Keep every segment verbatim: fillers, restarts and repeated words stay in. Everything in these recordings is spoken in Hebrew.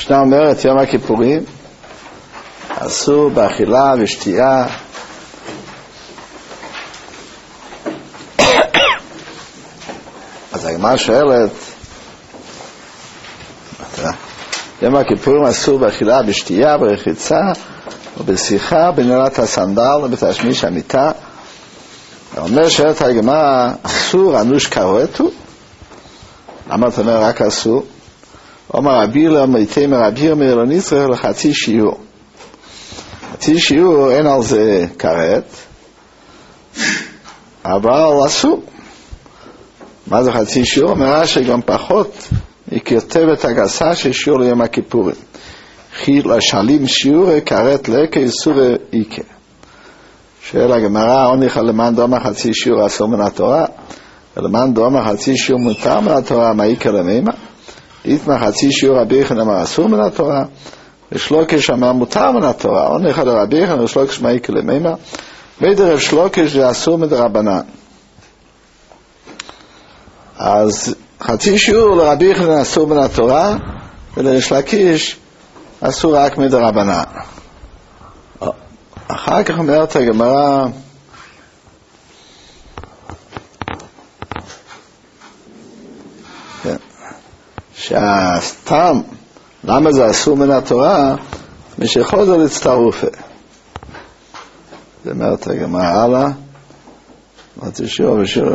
משנה אומרת יום הכיפורים אסור באכילה ושתייה אז הגמרא שואלת יום הכיפורים אסור באכילה בשתייה ברחיצה ובשיחה בנעילת הסנדל ובתשמיש המיטה. אומר שואלת הגמרא אסור אנוש כרועתו, למה אתה אומר רק אסור? אומר רבי למתי מרבי אומר לא נצטרך לחצי שיעור, חצי שיעור אין על זה כרת אבל אסור. מה זה חצי שיעור? אומר שגם פחות מכתבת הגסה של שיעור ליום הכיפורים, כי לשלים שיעור כרת לקה איסור איקה. שואל הגמרא עוניך למען דומה חצי שיעור אסור מן התורה ולמען דומה חצי שיעור מותר מן התורה מה איקה למימה? איתמה חצי שיעור רבי יחנן אמר אסור מן התורה ושלוקש אמר מותר מן התורה. עוניך לרבי יחנן ושלוקש מה איקה למימה? מדרב שלוקש זה אסור מדרבנן. אז חצי שיעור לרבי יחנן אסור מן התורה ולריש לקיש אסור רק מדרבנן. אחר כך אומרת הגמרא שהסתם למה זה אסור מן התורה משחוזר להצטרופה. זה אומרת הגמרא הלאה חצי שיעור ושיעור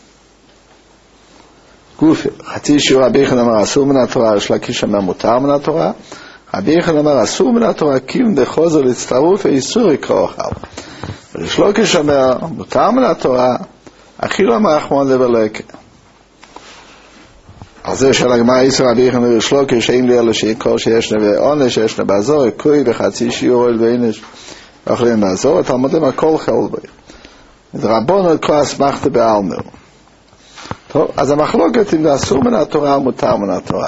גופי חצי שיעור רבי יחנן אמר אסור מן התורה יש לקיש אמר מותר מן התורה. רבי יחנן אמר אסור מן התורה קים דחוזר להצטרופה איסור יקרא אוכל. וריש לקיש אמר מותר מן התורה אכילו אמר רחמנא ולקה. אז זה של הגמרא איסור רבי יחנן וריש לקיש אין לי אלא שיקרא שישנה ועונש שישנה בעזור קוי וחצי שיעור אוהל ועונש ואוכלים בעזור התלמודים הכל חל בי מדרבנן כל אסמכתא בעלמא. טוב, אז המחלוקת אם זה אסור מן התורה או מותר מן התורה.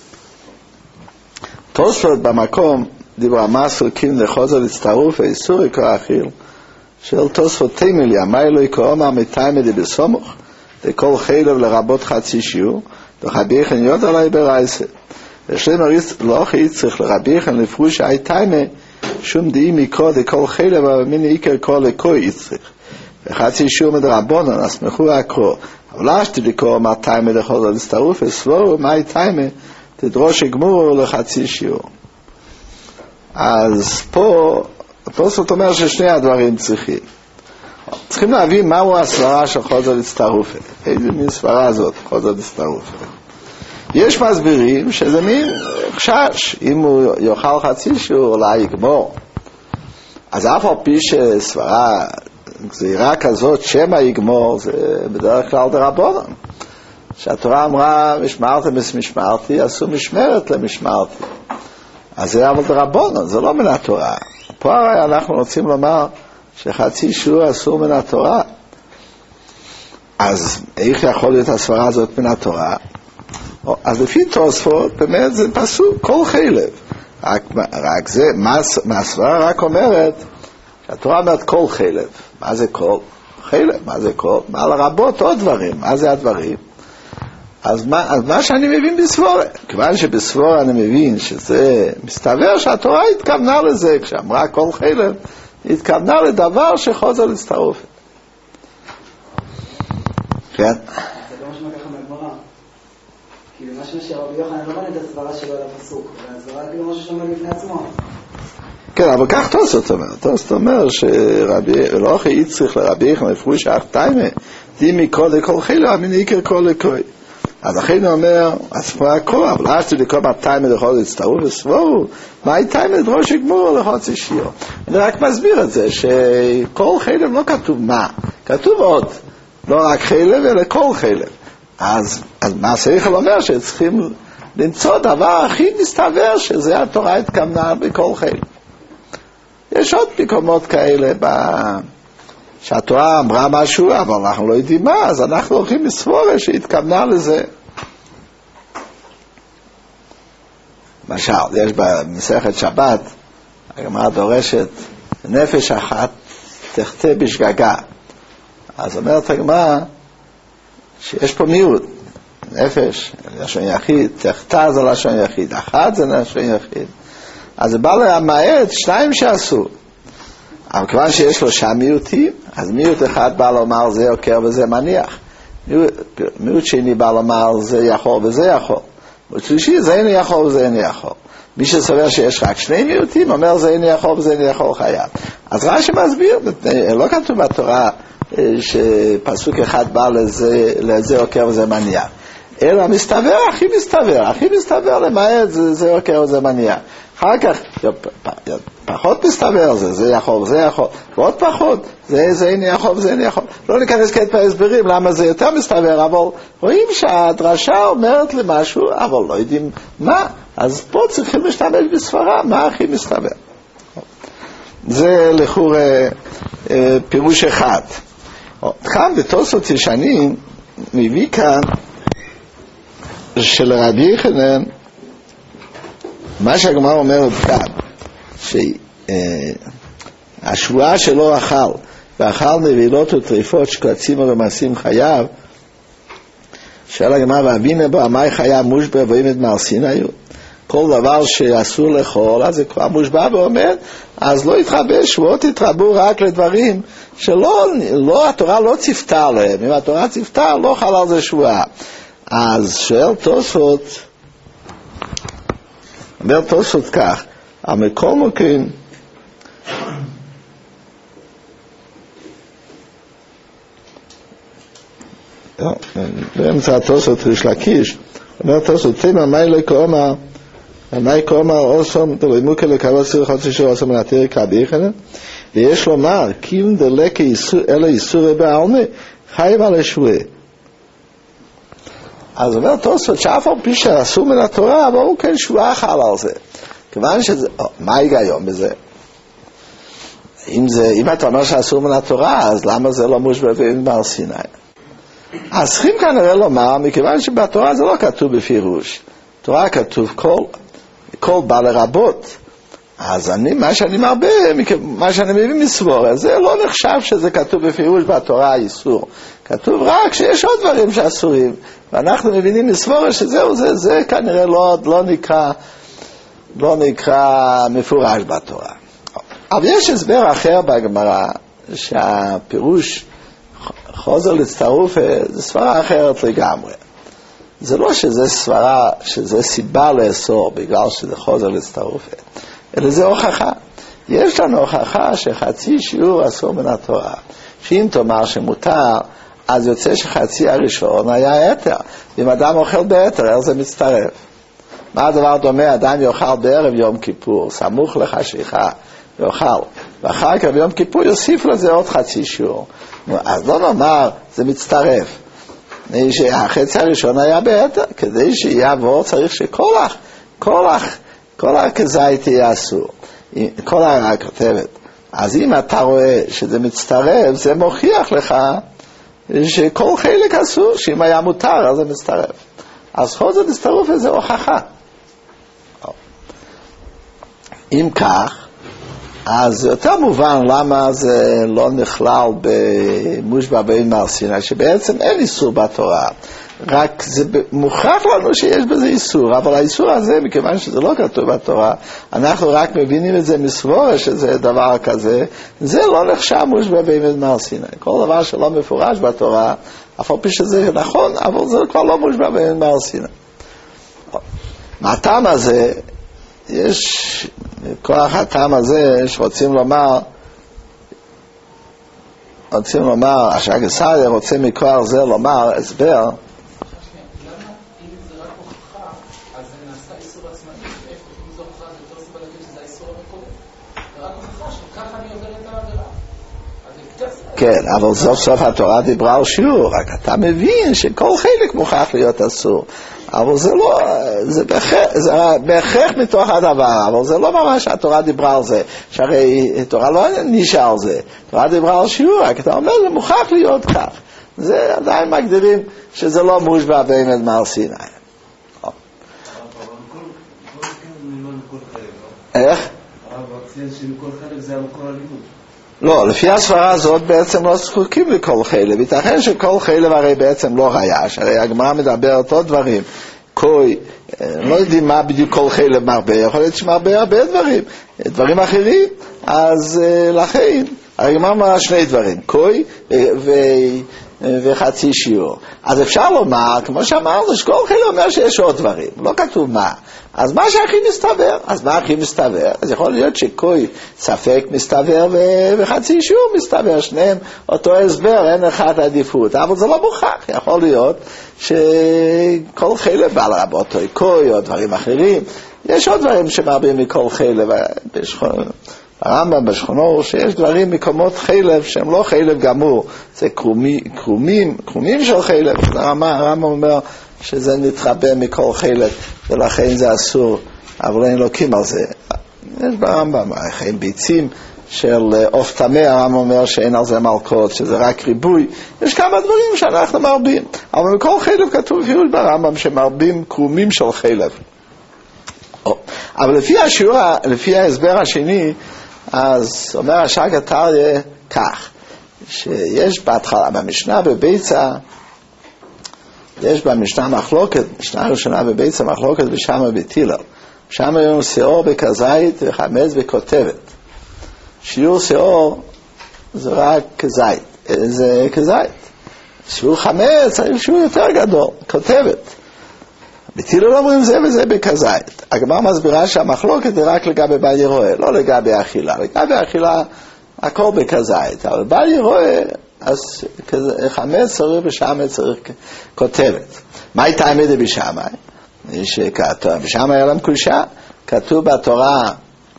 תוספות במקום דיבר המסר קים לחוזר להצטרוף ואיסור יקרא אכיל של תוספות תימליה מה אלוהי קורא מתיימא דבסמוך לכל חילב לרבות חצי שיעור ורבי יחנן יודע עלי ברייסה ושלמה לא הכי צריך לרבי יחנן לפרוש אי תיימא שום דאי מקרא לכל חילב אבל מיני עיקר קרא לקוי יצריך וחצי שיעור מדרבנן אסמכו הקרוא אבל אשתי לקרוא מה תיימא לחוזר להצטרוף וסבורו מה אי תיימא תדרוש גמור לחצי שיעור. אז פה תוספות אומר ששני הדברים צריכים צריכים להבין מהו הסברה של חוזר להצטרופה, איזה מין סברה זאת חוזר להצטרופה. יש מסבירים שזה מין חשש אם הוא יאכל חצי שיעור אולי יגמור, אז אף על פי שסברה גזירה כזאת שמא יגמור זה בדרך כלל דרבנן שהתורה אמרה משמרתם משמרתי עשו משמרת למשמרתי, אז זה אבל דרבנן, זה לא מן התורה. פה הרי אנחנו רוצים לומר שחצי שיעור עשו מן התורה, אז איך יכול להיות הסברה הזאת מן התורה? אז לפי תוספות באמת זה פסוק כל חילב, רק, רק זה מהסברה רק אומרת שהתורה אומרת כל חילב. מה זה כל חילב? מה זה כל? מה לרבות עוד דברים? מה זה הדברים? אז מה, אז מה שאני מבין בסבורה, כיוון שבסבורה אני מבין שזה מסתבר שהתורה התכוונה לזה, כשאמרה כל חילב התכוונה לדבר שחוזר להצטרוף. כן? זה לא משמע ככה מהגמרא, כאילו משמע שרבי יוחנן לא בנה את הסברה שלו על הפסוק, והסברה כאילו משהו שאומר לפני עצמו. כן, אבל כך תוספות אומר, תוספות אומר שרבי לא הכי יצריך לרבי יוחנן לפרוש אך תיימא דאי מקרא לכל חילב מן עיקר קרא לקוי. אז לכן הוא אומר, הסברה הקרוא, אבל אשתי לקרוא מה תיימא לחוזר להצטרוף וסבורו מה היא תיימא לדרוש גמור לחצי שיעור. אני רק מסביר את זה שכל חילב לא כתוב מה, כתוב עוד לא רק חילב אלא כל חילב. אז, אז מה שכל אומר שצריכים למצוא דבר הכי מסתבר שזה התורה התכוונה בכל חילב. יש עוד מקומות כאלה ב... שהתורה אמרה משהו אבל אנחנו לא יודעים מה, אז אנחנו הולכים לסבורה שהתכוונה לזה. למשל יש במסכת שבת הגמרא דורשת נפש אחת תחטא בשגגה, אז אומרת הגמרא שיש פה מיעוט, נפש, לשון יחיד, תחתה זה לשון יחיד, אחת זה לשון יחיד. אז זה בא למעט שניים שעשו. אבל כיוון שיש לו שם מיעוטים, אז מיעוט אחד בא לומר זה עוקר וזה מניח. מיעוט, מיעוט שני בא לומר זה יכול וזה יכול. ושלישי זה איני יכול וזה איני יכול. מי שסובר שיש רק שני מיעוטים, אומר זה איני יכול וזה איני יכול חייב. אז רש"י מסביר, לא כתוב בתורה שפסוק אחד בא לזה, לזה עוקר וזה מניח. אלא מסתבר, הכי מסתבר, הכי מסתבר למעט זה, זה עוקר וזה מניח. אחר כך, פחות מסתבר זה, זה יכול, זה יכול, ועוד פחות, זה, זה איני יכול וזה איני יכול. לא ניכנס כעת בהסברים למה זה יותר מסתבר, אבל רואים שהדרשה אומרת למשהו, אבל לא יודעים מה, אז פה צריכים להשתמש בספרה, מה הכי מסתבר. זה לחור אה, אה, פירוש אחד. כאן בתוספות ישנים מביא כאן שלרבי יוחנן מה שהגמרא אומרת כאן שהשבועה שלא אכל ואכל נבילות וטריפות שקצים ומעשים חייו שאלה הגמרא והבינה בו המי חייב מושבע ועמד מהרסיני כל דבר שאסור לאכול אז זה כבר מושבע ועומד אז לא יתרבה שבועות יתרבו רק לדברים שלא לא, התורה לא צפתה עליהם אם התורה צפתה לא חל על זה שבועה אז שואל תוספות אומר תוספות כך המקום מוקרים באמצע התוספות ריש לקיש אומר תוספות תימא מי לקומר מי קומר אוסום דלימוקה לקבל סיר חוצי שור אוסום מנתיר כרבי יוחנן ויש לומר קים דלקה אלה איסורי בעלמה חייב על השבועה אז אומר תוספות שאף על פי שאסור מן התורה אבל הוא כן שבועה חל על זה כיוון שזה, מה ההיגיון בזה? אם זה, אם אתה אומר שאסור מן התורה אז למה זה לא מושבע ועמד מהר סיני? אז צריכים כנראה לומר מכיוון שבתורה זה לא כתוב בפירוש תורה כתוב כל כל בא לרבות אז אני, מה שאני מרבה מה שאני מביא מסבור זה לא נחשב שזה כתוב בפירוש בתורה האיסור כתוב רק שיש עוד דברים שאסורים ואנחנו מבינים מסבור שזהו זה, זה כנראה לא, לא נקרא לא נקרא מפורש בתורה אבל יש הסבר אחר בגמרא שהפירוש חוזר להצטרוף זה סברה אחרת לגמרי זה לא שזה סברה שזה סיבה לאסור בגלל שזה חוזר להצטרוף אלא זה הוכחה יש לנו הוכחה שחצי שיעור אסור מן התורה שאם תאמר שמותר אז יוצא שחצי הראשון היה יתר אם אדם אוכל ביתר זה מצטרף מה הדבר דומה אדם יאכל בערב יום כיפור סמוך לחשיכה יאכל ואחר כך ביום כיפור יוסיף לזה עוד חצי שיעור אז לא נאמר זה מצטרף החצי הראשון היה ביתר כדי שיעבור צריך שכולך כולך כולך כזית יהיה אסור כולך כותבת אז אם אתה רואה שזה מצטרף זה מוכיח לך שכל חלק אסור שאם היה מותר אז זה מצטרף אז חוזר להצטרף איזה הוכחה אם כך אז יותר מובן למה זה לא נכלל במושבע ועמד מהר סיני שבעצם אין איסור בתורה רק זה מוכרח לנו שיש בזה איסור אבל האיסור הזה מכיוון שזה לא כתוב בתורה אנחנו רק מבינים את זה מסבורה שזה דבר כזה זה לא נחשב מושבע ועמד מהר סיני כל דבר שלא מפורש בתורה אף על פי שזה נכון אבל זה כבר לא מושבע ועמד מהר סיני מהטעם הזה יש כוח הטעם הזה שרוצים לומר רוצים לומר השאג סעדיה רוצה מכוח זה לומר הסבר כן, אבל סוף סוף התורה דיברה על שיעור, רק אתה מבין שכל חלק מוכרח להיות אסור, אבל זה לא, זה בהכרח, זה בהכרח מתוך הדבר, אבל זה לא ממש התורה דיברה על זה, שהרי התורה לא נשאר על זה, התורה דיברה על שיעור, רק אתה אומר, זה מוכרח להיות כך, זה עדיין מגדירים שזה לא מושבע ועמד מהר סיני. איך? הרב הציין שמכל חלק זה המקור הלימוד. לא, לפי הסברה הזאת בעצם לא זקוקים לכל חלב. ייתכן שכל חלב הרי בעצם לא רייש, הרי הגמרא מדברת עוד דברים. כוי, לא יודעים מה בדיוק כל חלב מרבה, יכול להיות שמרבה הרבה דברים, דברים אחרים, אז לכן, הרי הגמרא אמרה שני דברים, כוי ו... וחצי שיעור. אז אפשר לומר, כמו שאמרנו, שכל חלק אומר שיש עוד דברים, לא כתוב מה. אז מה שהכי מסתבר? אז מה הכי מסתבר? אז יכול להיות שכוי ספק מסתבר ו- וחצי שיעור מסתבר, שניהם אותו הסבר, אין אחד עדיפות, אבל זה לא מוכח. יכול להיות שכל חלק בא לרבות כוי או דברים אחרים. יש עוד דברים שמרבים מכל חלק, בשכון... הרמב"ם בשכונו, שיש דברים מקומות חלב שהם לא חלב גמור, זה קרומי, קרומים, קרומים של חלב. הרמב"ם אומר שזה נתחבא מכל חלב, ולכן זה אסור, אבל אין לוקים על זה. יש ברמב"ם, חיים ביצים של אוף טמא, הרמב"ם אומר שאין על זה מלכות, שזה רק ריבוי. יש כמה דברים שאנחנו מרבים, אבל מכל חלב כתוב אפילו ברמב"ם שמרבים קרומים של חלב. אבל לפי השיעור, לפי ההסבר השני, אז אומר הש"ג עטריה כך, שיש בהתחלה, במשנה בביצה, יש במשנה מחלוקת, משנה ראשונה בביצה מחלוקת ושמה בתילל. שם יש שיעור בכזית וחמץ וכותבת. שיעור שיעור זה רק כזית, זה כזית. שיעור חמץ צריך שיעור יותר גדול, כותבת. בתילל אומרים זה וזה בכזית. הגמרא מסבירה שהמחלוקת היא רק לגבי בל ירואה, לא לגבי האכילה. לגבי האכילה הכל בכזית, אבל בל ירואה, אז חמץ צריך ושמה צריך כותבת. מה הייתה האמת בשמה? בשמה היה להם קושה, כתוב בתורה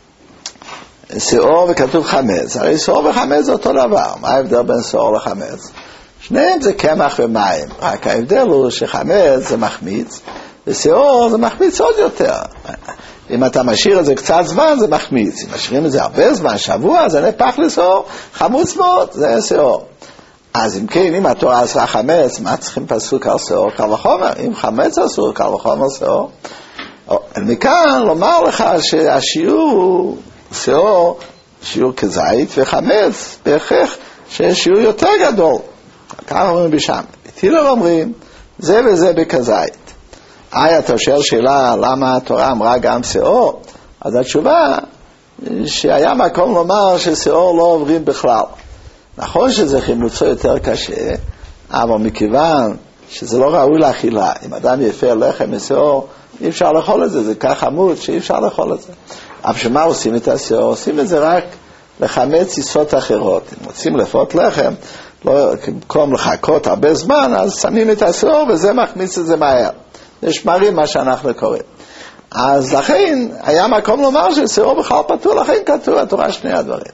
שיעור וכתוב חמץ. הרי שיעור וחמץ זה אותו דבר. מה ההבדל בין שיעור לחמץ? שניהם זה קמח ומים, רק ההבדל הוא שחמץ זה מחמיץ, ושיעור זה מחמיץ עוד יותר. אם אתה משאיר את זה קצת זמן, זה מחמיץ. אם משאירים את זה הרבה זמן, שבוע, זה נהפך לשיעור, חמוץ מאוד, זה שיעור. אז אם כן, אם התורה עשרה חמץ, מה צריכים פסוק על שיעור? קל וחומר. אם חמץ אסור, קל וחומר שיעור. מכאן לומר לך שהשיעור הוא שיעור, שיעור כזית, וחמץ בהכרח שיש שיעור יותר גדול. ככה אומרים בשם. בתילל אומרים, זה וזה בכזית. אי, אתה שואל שאלה, למה התורה אמרה גם שיעור? אז התשובה, שהיה מקום לומר ששיעור לא עוברים בכלל. נכון שזה חימוצו יותר קשה, אבל מכיוון שזה לא ראוי לאכילה, אם אדם יפה לחם משיעור, אי אפשר לאכול את זה, זה כך עמוד שאי אפשר לאכול את זה. אבל שמה עושים את השיעור? עושים את זה רק לחמץ טיסות אחרות. אם רוצים לפות לחם, לא, במקום לחכות הרבה זמן, אז שמים את השיעור וזה מחמיץ את זה מהר. יש מראים מה שאנחנו קוראים. אז לכן היה מקום לומר ששיעור בכלל פתור, לכן כתוב התורה שני הדברים.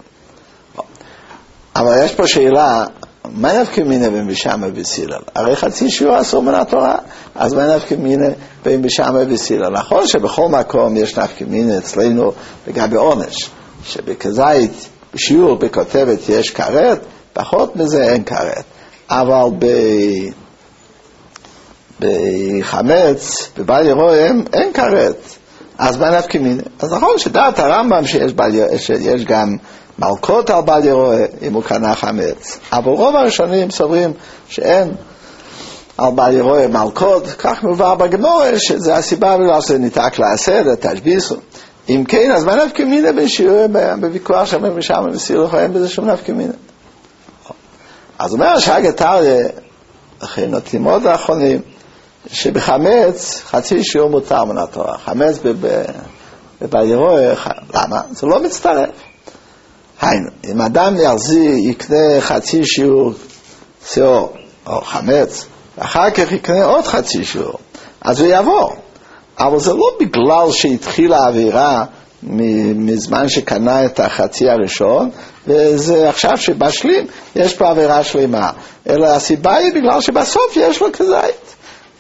אבל יש פה שאלה, מה נפקא מינה בין בשמה ובסילל? הרי חצי שיעור אסור מן התורה, אז מה נפקא מינה בין בשמה ובסילל? נכון שבכל מקום יש נפקא מינה אצלנו לגבי עונש, שבכזית, בשיעור, בכותבת יש כרת, פחות מזה אין כרת. אבל ב... בחמץ, בבל ירואה, אין כרת. אז מה נפקא מינה? אז נכון שדעת הרמב"ם שיש, בל... שיש גם מלכות על בל ירואה, אם הוא קנה חמץ. אבל רוב הראשונים סוברים שאין על בל ירואה מלכות, כך מובא בגמרא, שזה הסיבה בגלל שזה ניתק לעשרת, תשביסו. אם כן, אז מה נפקא מינה בשיעור, בוויכוח שאומרים בשם ובסיר לחיים, בזה שום נפקא מינה. אז אומר הש"ג עטריה, אחרי נוטים עוד האחרונים, שבחמץ חצי שיעור מותר מן התורה. חמץ בבל ירואה, למה? זה לא מצטרף. היינו, אם אדם ירזי יקנה חצי שיעור שיעור או חמץ, ואחר כך יקנה עוד חצי שיעור, אז הוא יעבור. אבל זה לא בגלל שהתחילה האווירה מזמן שקנה את החצי הראשון, וזה עכשיו שבשלים יש פה אווירה שלמה, אלא הסיבה היא בגלל שבסוף יש לו כזית.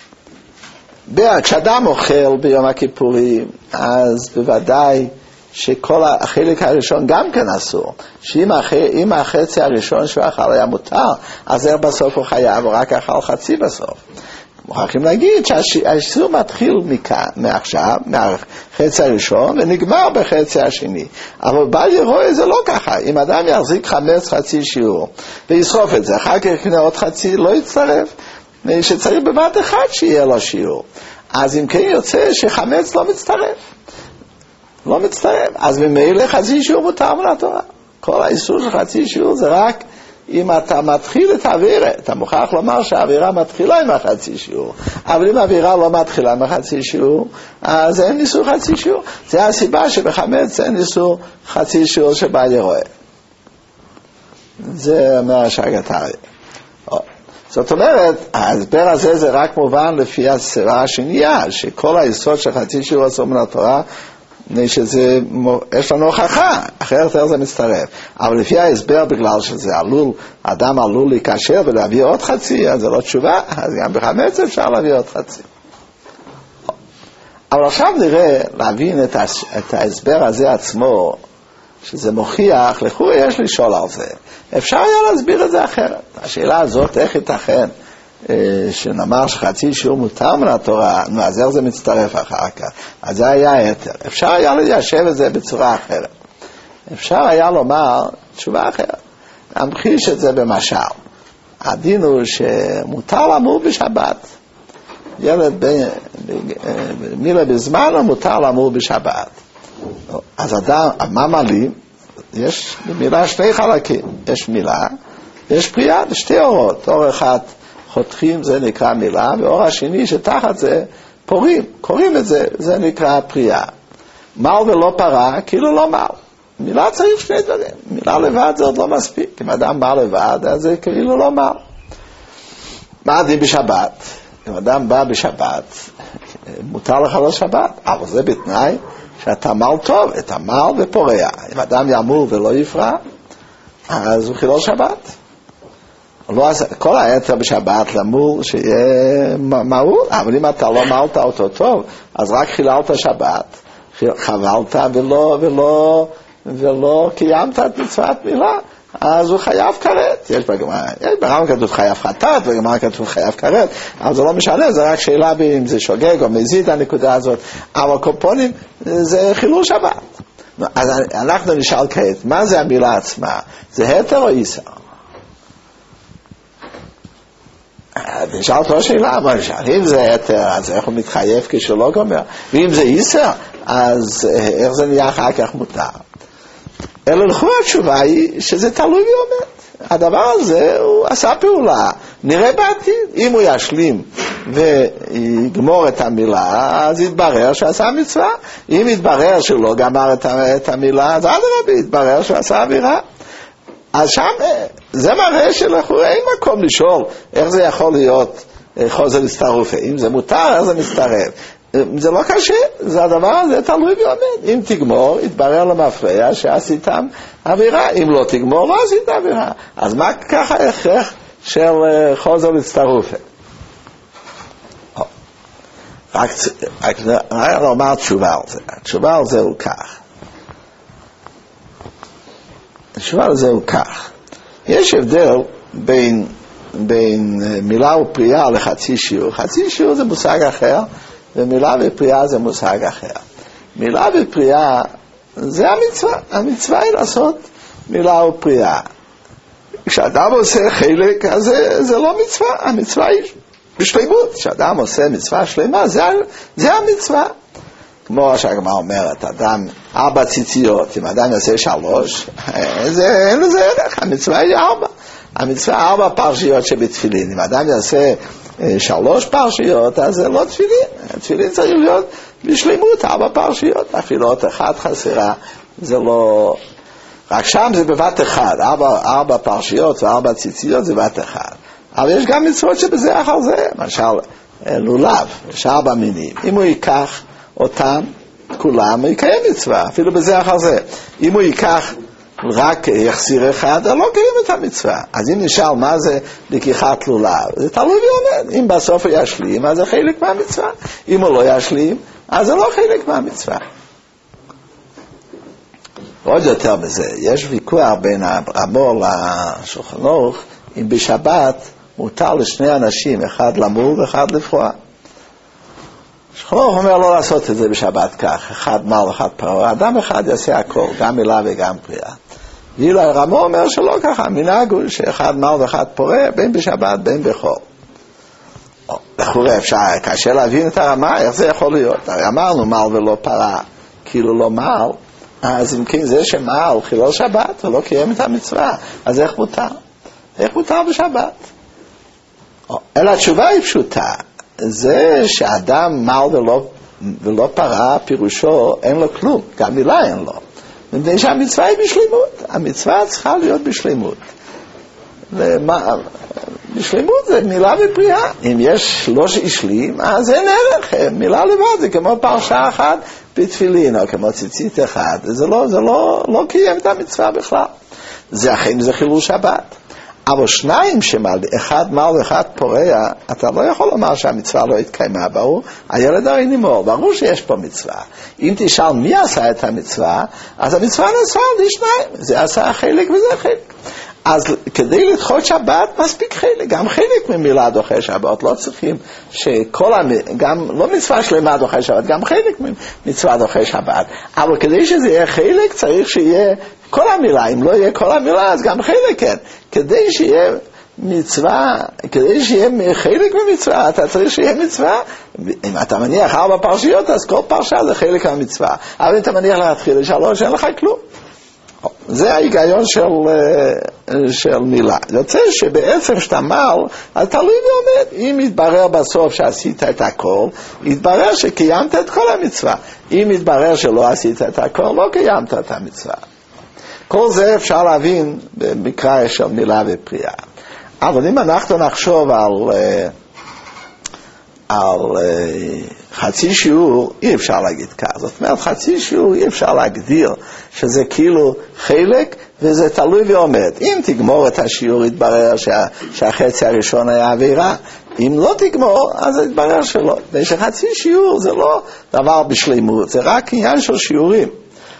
כשאדם אוכל ביום הכיפורים, אז בוודאי שכל החלק הראשון גם כן אסור, שאם החצי הראשון שהוא אכל היה מותר, אז זה בסוף הוא חייב, הוא רק אכל חצי בסוף. מוכרחים להגיד שהאיסור מתחיל מכאן, מעכשיו, מהחצי הראשון, ונגמר בחצי השני. אבל בל יראה זה לא ככה. אם אדם יחזיק חמץ חצי שיעור, וישרוף את זה, אחר כך יקנה עוד חצי, לא יצטרף. שצריך בבת אחד שיהיה לו שיעור. אז אם כן יוצא שחמץ לא מצטרף. לא מצטרף. אז ממילא חצי שיעור מותר מן התורה. כל האיסור של חצי שיעור זה רק אם אתה מתחיל את האווירה. אתה מוכרח לומר שהאווירה מתחילה עם החצי שיעור. אבל אם האווירה לא מתחילה עם החצי שיעור, אז אין איסור חצי שיעור. זה הסיבה שבחמץ אין איסור חצי שיעור שבל יראה. זה אומר השגתריה. זאת אומרת, ההסבר הזה זה רק מובן לפי הסברה השנייה, שכל היסוד של חצי שיעור אסור מן התורה, שזה, יש לנו הוכחה, אחרת זה מצטרף. אבל לפי ההסבר, בגלל שזה עלול, אדם עלול להיקשר ולהביא עוד חצי, אז זה לא תשובה, אז גם בחמץ אפשר להביא עוד חצי. אבל עכשיו נראה להבין את, הס, את ההסבר הזה עצמו, שזה מוכיח, לכו יש לשאול על זה. אפשר היה להסביר את זה אחרת. השאלה הזאת, איך ייתכן שנאמר שחצי שיעור מותר מן התורה, נו, אז איך זה מצטרף אחר כך? אז זה היה היתר. אפשר היה ליישב את זה בצורה אחרת. אפשר היה לומר תשובה אחרת. להמחיש את זה במשל. הדין הוא שמותר למול בשבת. ילד מילה בזמן או מותר למול בשבת. אז אדם, מה מלים? יש במילה שני חלקים. יש מילה, יש פריאה, שתי אורות. אור אחד חותכים, זה נקרא מילה, ואור השני שתחת זה פורים, קוראים את זה, זה נקרא פריאה. מל ולא פרה, כאילו לא מל. מילה צריך שני דברים. מילה לבד זה עוד לא מספיק. אם אדם בא לבד, אז זה כאילו לא מל. מה הדין בשבת? אם אדם בא בשבת, מותר לך לא שבת, אבל זה בתנאי שאתה מל טוב, את המל ופורע. אם אדם ימול ולא יפרע, אז הוא חילל שבת. לא, כל היתר בשבת למול שיהיה מהול, אבל אם אתה לא מלת אותו טוב, אז רק חיללת שבת, חבלת ולא, ולא, ולא קיימת את מצוות מילה, אז הוא חייב כרת. יש בגמרא, ברמב"ם כתוב חייב חטאת, בגמרא כתוב חייב כרת, אבל זה לא משנה, זה רק שאלה אם זה שוגג או מזיד הנקודה הזאת, אבל קופונים זה חילול שבת. אז אנחנו נשאל כעת, מה זה המילה עצמה? זה היתר או איסר? נשאל אותו שאלה, אבל אם זה היתר, אז איך הוא מתחייב כשהוא לא גומר? ואם זה איסר, אז איך זה נהיה אחר כך מותר? אלא לכאורה התשובה היא שזה תלוי ועומד. הדבר הזה הוא עשה פעולה, נראה בעתיד. אם הוא ישלים ויגמור את המילה, אז יתברר שעשה מצווה. אם יתברר שהוא לא גמר את המילה, אז אדרבה, יתברר שהוא עשה עבירה. אז שם זה מראה שלכאורה אין מקום לשאול איך זה יכול להיות חוזר להצטרף. אם זה מותר, איך זה מצטרף. זה לא קשה, זה הדבר הזה תלוי ועומד. אם תגמור, יתברר למפרע שעשיתם עבירה. אם לא תגמור, לא עשית עבירה. אז מה ככה הכרח של חוזר להצטרף? רק, רק נאמר תשובה על זה. התשובה על זה הוא כך. התשובה על זה הוא כך. יש הבדל בין, בין מילה ופריאה לחצי שיעור. חצי שיעור זה מושג אחר, ומילה ופריאה זה מושג אחר. מילה ופריאה זה המצווה. המצווה היא לעשות מילה ופריאה. כשאדם עושה חלק, אז זה, זה לא מצווה. המצווה היא בשלמות. כשאדם עושה מצווה שלמה, זה, זה המצווה. כמו שהגמרא אומרת, אדם ארבע ציציות, אם אדם יעשה שלוש, זה, אין לזה ערך. המצווה היא ארבע. המצווה ארבע פרשיות שבתפילין. אם אדם יעשה שלוש פרשיות, אז זה לא תפילין. תפילין צריך להיות בשלמות, ארבע פרשיות. אפילו עוד אחת חסרה, זה לא... רק שם זה בבת אחד. ארבע, ארבע פרשיות וארבע ציציות זה בבת אחד. אבל יש גם מצוות שבזה אחר זה. למשל, לולב, יש ארבע מינים. אם הוא ייקח אותם, כולם, הוא יקיים מצווה, אפילו בזה אחר זה. אם הוא ייקח רק יחסיר אחד, לא קיים את המצווה. אז אם נשאל מה זה לקיחת לולב, זה תלוי ועומד. אם בסוף הוא ישלים, אז זה חלק מהמצווה. אם הוא לא ישלים, אז זה לא חלק מהמצווה. עוד יותר בזה, יש ויכוח בין הרמב"ם לשולחן ערוך, אם בשבת מותר לשני אנשים, אחד למול ואחד לפרוע. שכלוך אומר לא לעשות את זה בשבת כך, אחד מל ואחד פרוע, אדם אחד יעשה הכל, גם מילה וגם פריאה. ואילו הרמו אומר שלא ככה, המנהג הוא שאחד מל ואחד פורע, בין בשבת בין בחול. לכאורה אפשר, קשה להבין את הרמה, איך זה יכול להיות? הרי אמרנו מל ולא פרע, כאילו לא מל, אז אם כן זה שמל חילל שבת, הוא לא קיים את המצווה, אז איך מותר? איך מותר בשבת? אלא התשובה היא פשוטה, זה שאדם מל ולא, ולא פרע, פירושו אין לו כלום, גם מילה אין לו. מפני שהמצווה היא בשלימות, המצווה צריכה להיות בשלימות. למה, בשלימות זה מילה ופריאה. אם יש לא שהשלים, אז אין ערך, מילה לבד, זה כמו פרשה אחת בתפילין, או כמו ציצית אחד, זה לא, זה לא, לא קיים את המצווה בכלל. זה אכן זה חילול שבת. אבל שניים שמל, אחד מל ואחד פורע, אתה לא יכול לומר שהמצווה לא התקיימה, ברור, הילד הרי נימור, ברור שיש פה מצווה. אם תשאל מי עשה את המצווה, אז המצווה נעשה לשניים, זה עשה חלק וזה חלק. אז כדי לדחות שבת, מספיק חלק, גם חלק ממילה דוחה שבת, לא צריכים שכל, גם לא מצווה שלמה דוחה שבת, גם חלק ממצווה דוחה שבת, אבל כדי שזה יהיה חלק, צריך שיהיה כל המילה, אם לא יהיה כל המילה, אז גם חלק כן, כדי שיהיה מצווה, כדי שיהיה חלק ממצווה, אתה צריך שיהיה מצווה, אם אתה מניח ארבע פרשיות, אז כל פרשה זה חלק מהמצווה, אבל אם אתה מניח להתחיל לשלוש, אין לך כלום. זה ההיגיון של, של מילה. יוצא שבעצם שאתה מל, אז תלוי ועומד. אם יתברר בסוף שעשית את הכל, יתברר שקיימת את כל המצווה. אם יתברר שלא עשית את הכל, לא קיימת את המצווה. כל זה אפשר להבין במקרא של מילה ופריאה. אבל אם אנחנו נחשוב על, על חצי שיעור, אי אפשר להגיד כך. זאת אומרת, חצי שיעור אי אפשר להגדיר שזה כאילו חלק וזה תלוי ועומד. אם תגמור את השיעור, יתברר שה, שהחצי הראשון היה עבירה. אם לא תגמור, אז יתברר שלא. ושחצי שיעור זה לא דבר בשלימות, זה רק עניין של שיעורים.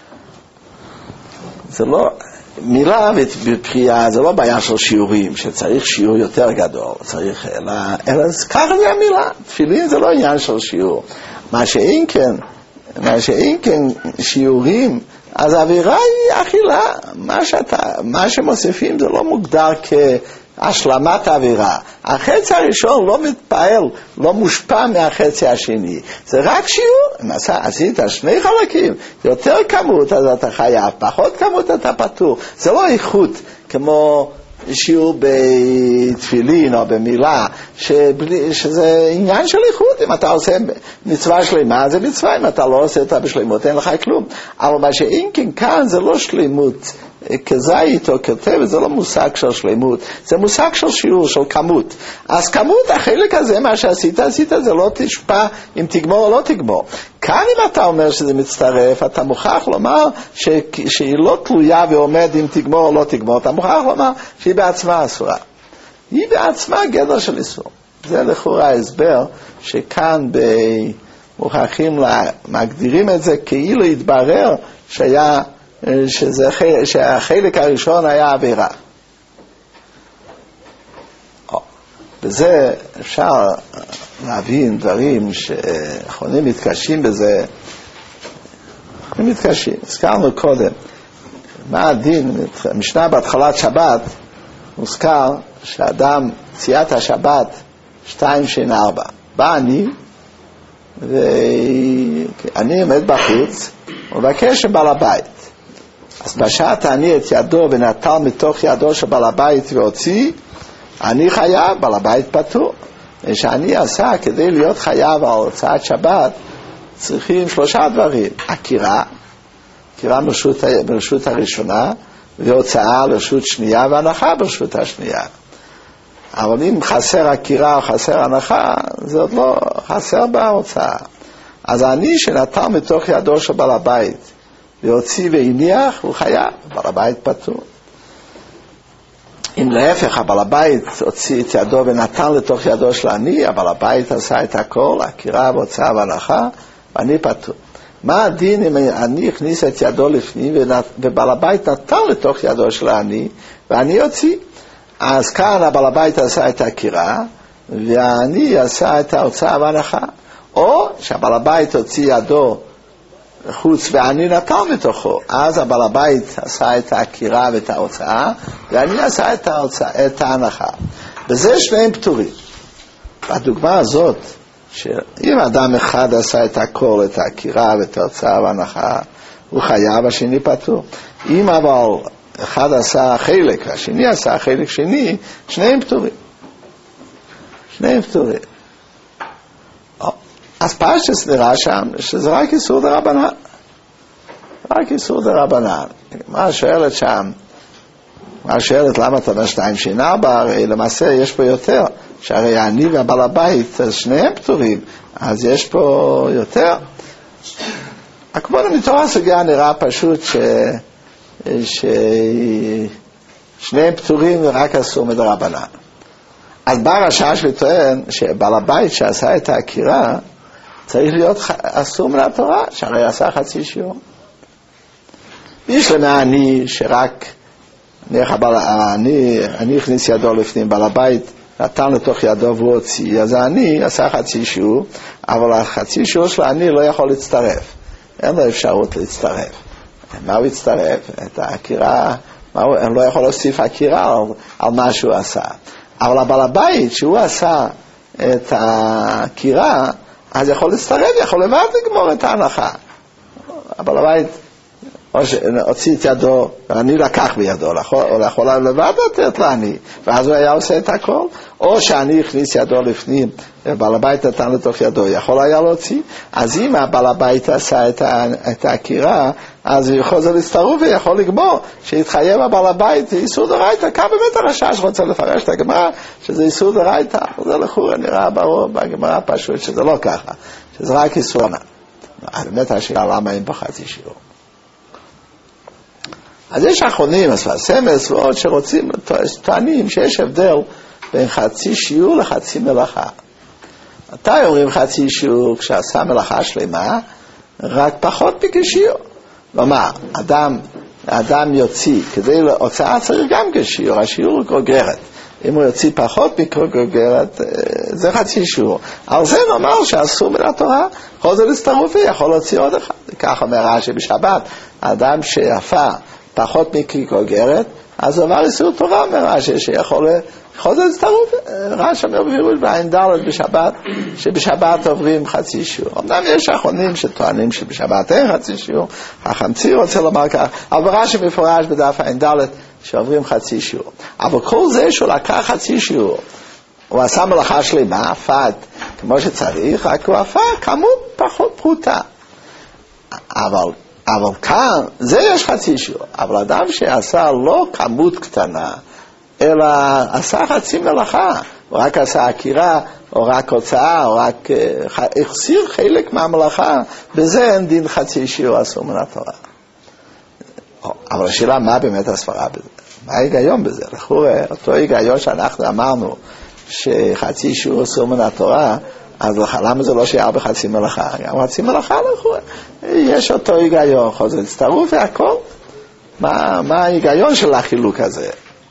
זה לא, מילה ופריאה זה לא בעיה של שיעורים, שצריך שיעור יותר גדול, צריך, אלא, אלא ככה זה המילה. תפילין זה לא עניין של שיעור. מה שאין כן, מה שאין כן שיעורים, אז האווירה היא אכילה. מה שאתה, מה שמוסיפים זה לא מוגדר כהשלמת האווירה. החצי הראשון לא מתפעל, לא מושפע מהחצי השני. זה רק שיעור. אם עשית שני חלקים, יותר כמות אז אתה חייב, פחות כמות אתה פטור. זה לא איכות כמו שיעור בתפילין או במילה, שבלי, שזה עניין של איכות. אם אתה עושה מצווה שלמה, זה מצווה. אם אתה לא עושה אותה בשלימות, אין לך כלום. אבל מה שאם כן כאן זה לא שלמות כזית או כתבת, זה לא מושג של שלמות, זה מושג של שיעור, של כמות. אז כמות, החלק הזה, מה שעשית, עשית, זה לא תשפע אם תגמור או לא תגמור. כאן אם אתה אומר שזה מצטרף, אתה מוכרח לומר ש... שהיא לא תלויה ועומד אם תגמור או לא תגמור, אתה מוכרח לומר שהיא בעצמה אסורה. היא בעצמה גדר של איסור. זה לכאורה ההסבר שכאן במוכרחים לה... מגדירים את זה כאילו יתברר שהיה שזה, שהחלק הראשון היה עבירה. בזה אפשר להבין דברים שאחרונים מתקשים בזה, אנחנו מתקשים. הזכרנו קודם, מה הדין, משנה בהתחלת שבת, מוזכר שאדם ציית השבת שתיים שין ארבע. בא אני, ואני עומד בחוץ, ובקש עם בעל הבית. אז בשעת אני את ידו ונטל מתוך ידו של בעל הבית והוציא, אני חייב, בעל הבית פטור. ושאני עשה כדי להיות חייב על הוצאת שבת, צריכים שלושה דברים. עקירה, עקירה ברשות, ברשות הראשונה, והוצאה ברשות שנייה, והנחה ברשות השנייה. אבל אם חסר עקירה או חסר הנחה, זה עוד לא חסר בהוצאה. אז אני שנטל מתוך ידו של בעל הבית, והוציא והניח, הוא חייב, בעל הבית פטור. אם להפך, הבעל הבית הוציא את ידו ונתן לתוך ידו של אני, הבעל הבית עשה את הכל, עקירה והוצאה והנחה, ואני פטור. מה הדין אם אני הכניס את ידו לפנים, ובעל הבית נתן לתוך ידו של אני, ואני הוציא? אז כאן הבעל הבית עשה את העקירה, והעני עשה את ההוצאה והנחה. או שהבעל הבית הוציא ידו חוץ והעני נטל מתוכו, אז הבעל הבית עשה את העקירה ואת ההוצאה, והעני עשה את, ההוצאה, את ההנחה. בזה שניהם פטורים. בדוגמה הזאת, שאם אדם אחד עשה את הכל, את העקירה ואת ההוצאה וההנחה, הוא חייב, השני פטור. אם אבל אחד עשה חלק, השני עשה חלק שני, שניהם פטורים. שניהם פטורים. אז פשטס נראה שם שזה רק איסור דרבנן. רק איסור דרבנן. מה שואלת שם? מה שואלת למה אתה אומר שתיים שין ארבע? הרי למעשה יש פה יותר. שהרי אני והבעל הבית, שניהם פטורים, אז יש פה יותר. כמו מתוך הסוגיה נראה פשוט ש... ששניהם פטורים ורק אסור מדרבנן. אז בא רשש וטוען שבעל הבית שעשה את העקירה צריך להיות אסור מן התורה, שהרי עשה חצי שיעור. יש למעני שרק אני, אני הכניס ידו לפנים, בעל הבית נתן לתוך ידו והוא הוציא, אז אני עשה חצי שיעור, אבל החצי שיעור של אני לא יכול להצטרף, אין לו אפשרות להצטרף. מה הוא יצטרף? את העקירה, הוא לא יכול להוסיף עקירה על, על מה שהוא עשה. אבל הבעל הבית שהוא עשה את העקירה, אז יכול להצטרף, יכול לבד לגמור את ההנחה. הבעל הבית הוציא את ידו, ואני לקח בידו, או יכול לבד לתת לעני, ואז הוא היה עושה את הכל, או שאני הכניס ידו לפנים, ובעל הבית נתן לתוך ידו, יכול היה להוציא. אז אם הבעל הבית עשה את העקירה, אז הוא יכול להצטרף ויכול לגמור, שיתחייב הבעל הבית, זה איסור דרייתא. כאן באמת הרשש רוצה לפרש את הגמרא, שזה איסור דרייתא, זה לכאורה נראה ברור בגמרא פשוט, שזה לא ככה, שזה רק איסור דרייתא. באמת השאלה למה אין פה חצי שיעור. אז יש אחרונים, הסמס ועוד שרוצים, טוענים שיש הבדל בין חצי שיעור לחצי מלאכה. מתי אומרים חצי שיעור? כשעשה מלאכה שלמה, רק פחות מכשיעור. כלומר, אדם, אדם יוציא, כדי להוצאה צריך גם כשיעור, השיעור הוא גוגרת. אם הוא יוציא פחות מגוגרת, זה חצי שיעור. על זה נאמר שאסור מן התורה, חוזר להצטרופי, יכול להוציא עוד אחד. כך אומר רש"י בשבת, האדם שיפה פחות מקוגרת, אז עבר איסור תורה, אומר רש"י, שיכול חוזר להצטרופי. רש"י אומר בפירוש בעין ד' בשבת, שבשבת עוברים חצי שיעור. אמנם יש אחרונים שטוענים שבשבת אין חצי שיעור, החמצי רוצה לומר כך, אבל רש"י מפורש בדף עין ד' שעוברים חצי שיעור. אבל כל זה שהוא לקח חצי שיעור, הוא עשה מלאכה שלמה, עפד כמו שצריך, רק הוא עפד כמות פחות פרוטה. אבל אבל כאן, זה יש חצי שיעור. אבל אדם שעשה לא כמות קטנה, אלא עשה חצי מלאכה, או רק עשה עקירה, או רק הוצאה, או רק uh, החסיר חלק מהמלאכה, בזה אין דין חצי שיעור אסור מן התורה. אבל השאלה, מה באמת הסברה בזה? מה ההיגיון בזה? לכאורה, אותו היגיון שאנחנו אמרנו, שחצי שיעור אסור מן התורה, אז למה זה לא שיער בחצי מלאכה? גם חצי מלאכה לכאורה. יש אותו היגיון, חוזר להצטרוף והכל. מה, מה ההיגיון של החילוק הזה?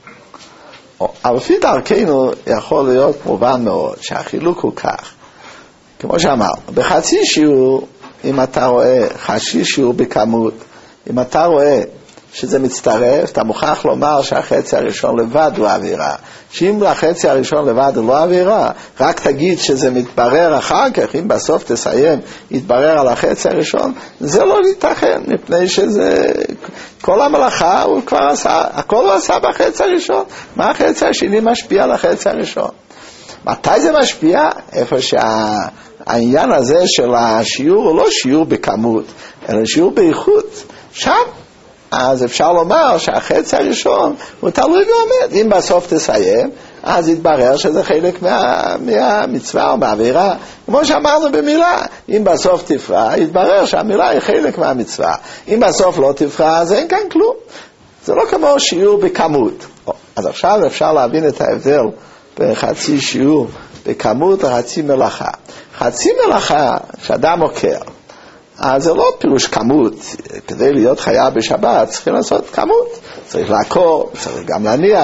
אבל לפי דרכנו יכול להיות מובן מאוד שהחילוק הוא כך. כמו שאמר, בחצי שיעור, אם אתה רואה חצי שיעור בכמות, אם אתה רואה שזה מצטרף, אתה מוכרח לומר שהחצי הראשון לבד הוא עבירה. שאם החצי הראשון לבד הוא לא עבירה, רק תגיד שזה מתברר אחר כך, אם בסוף תסיים, יתברר על החצי הראשון, זה לא ייתכן, מפני שזה, כל המלאכה הוא כבר עשה, הכל הוא עשה בחצי הראשון, מה החצי השני משפיע על החצי הראשון? מתי זה משפיע? איפה שהעניין הזה של השיעור הוא לא שיעור בכמות, אלא שיעור באיכות, שם. אז אפשר לומר שהחצי הראשון הוא תלוי ועומד. אם בסוף תסיים, אז יתברר שזה חלק מה, מהמצווה או מהעבירה. כמו שאמרנו במילה, אם בסוף תפרע, יתברר שהמילה היא חלק מהמצווה. אם בסוף לא תפרע, אז אין כאן כלום. זה לא כמו שיעור בכמות. אז עכשיו אפשר להבין את ההבדל בין חצי שיעור בכמות לחצי מלאכה. חצי מלאכה שאדם עוקר, אז זה לא פירוש כמות. כדי להיות חייב בשבת צריכים לעשות כמות, צריך לעקור, צריך גם להניח,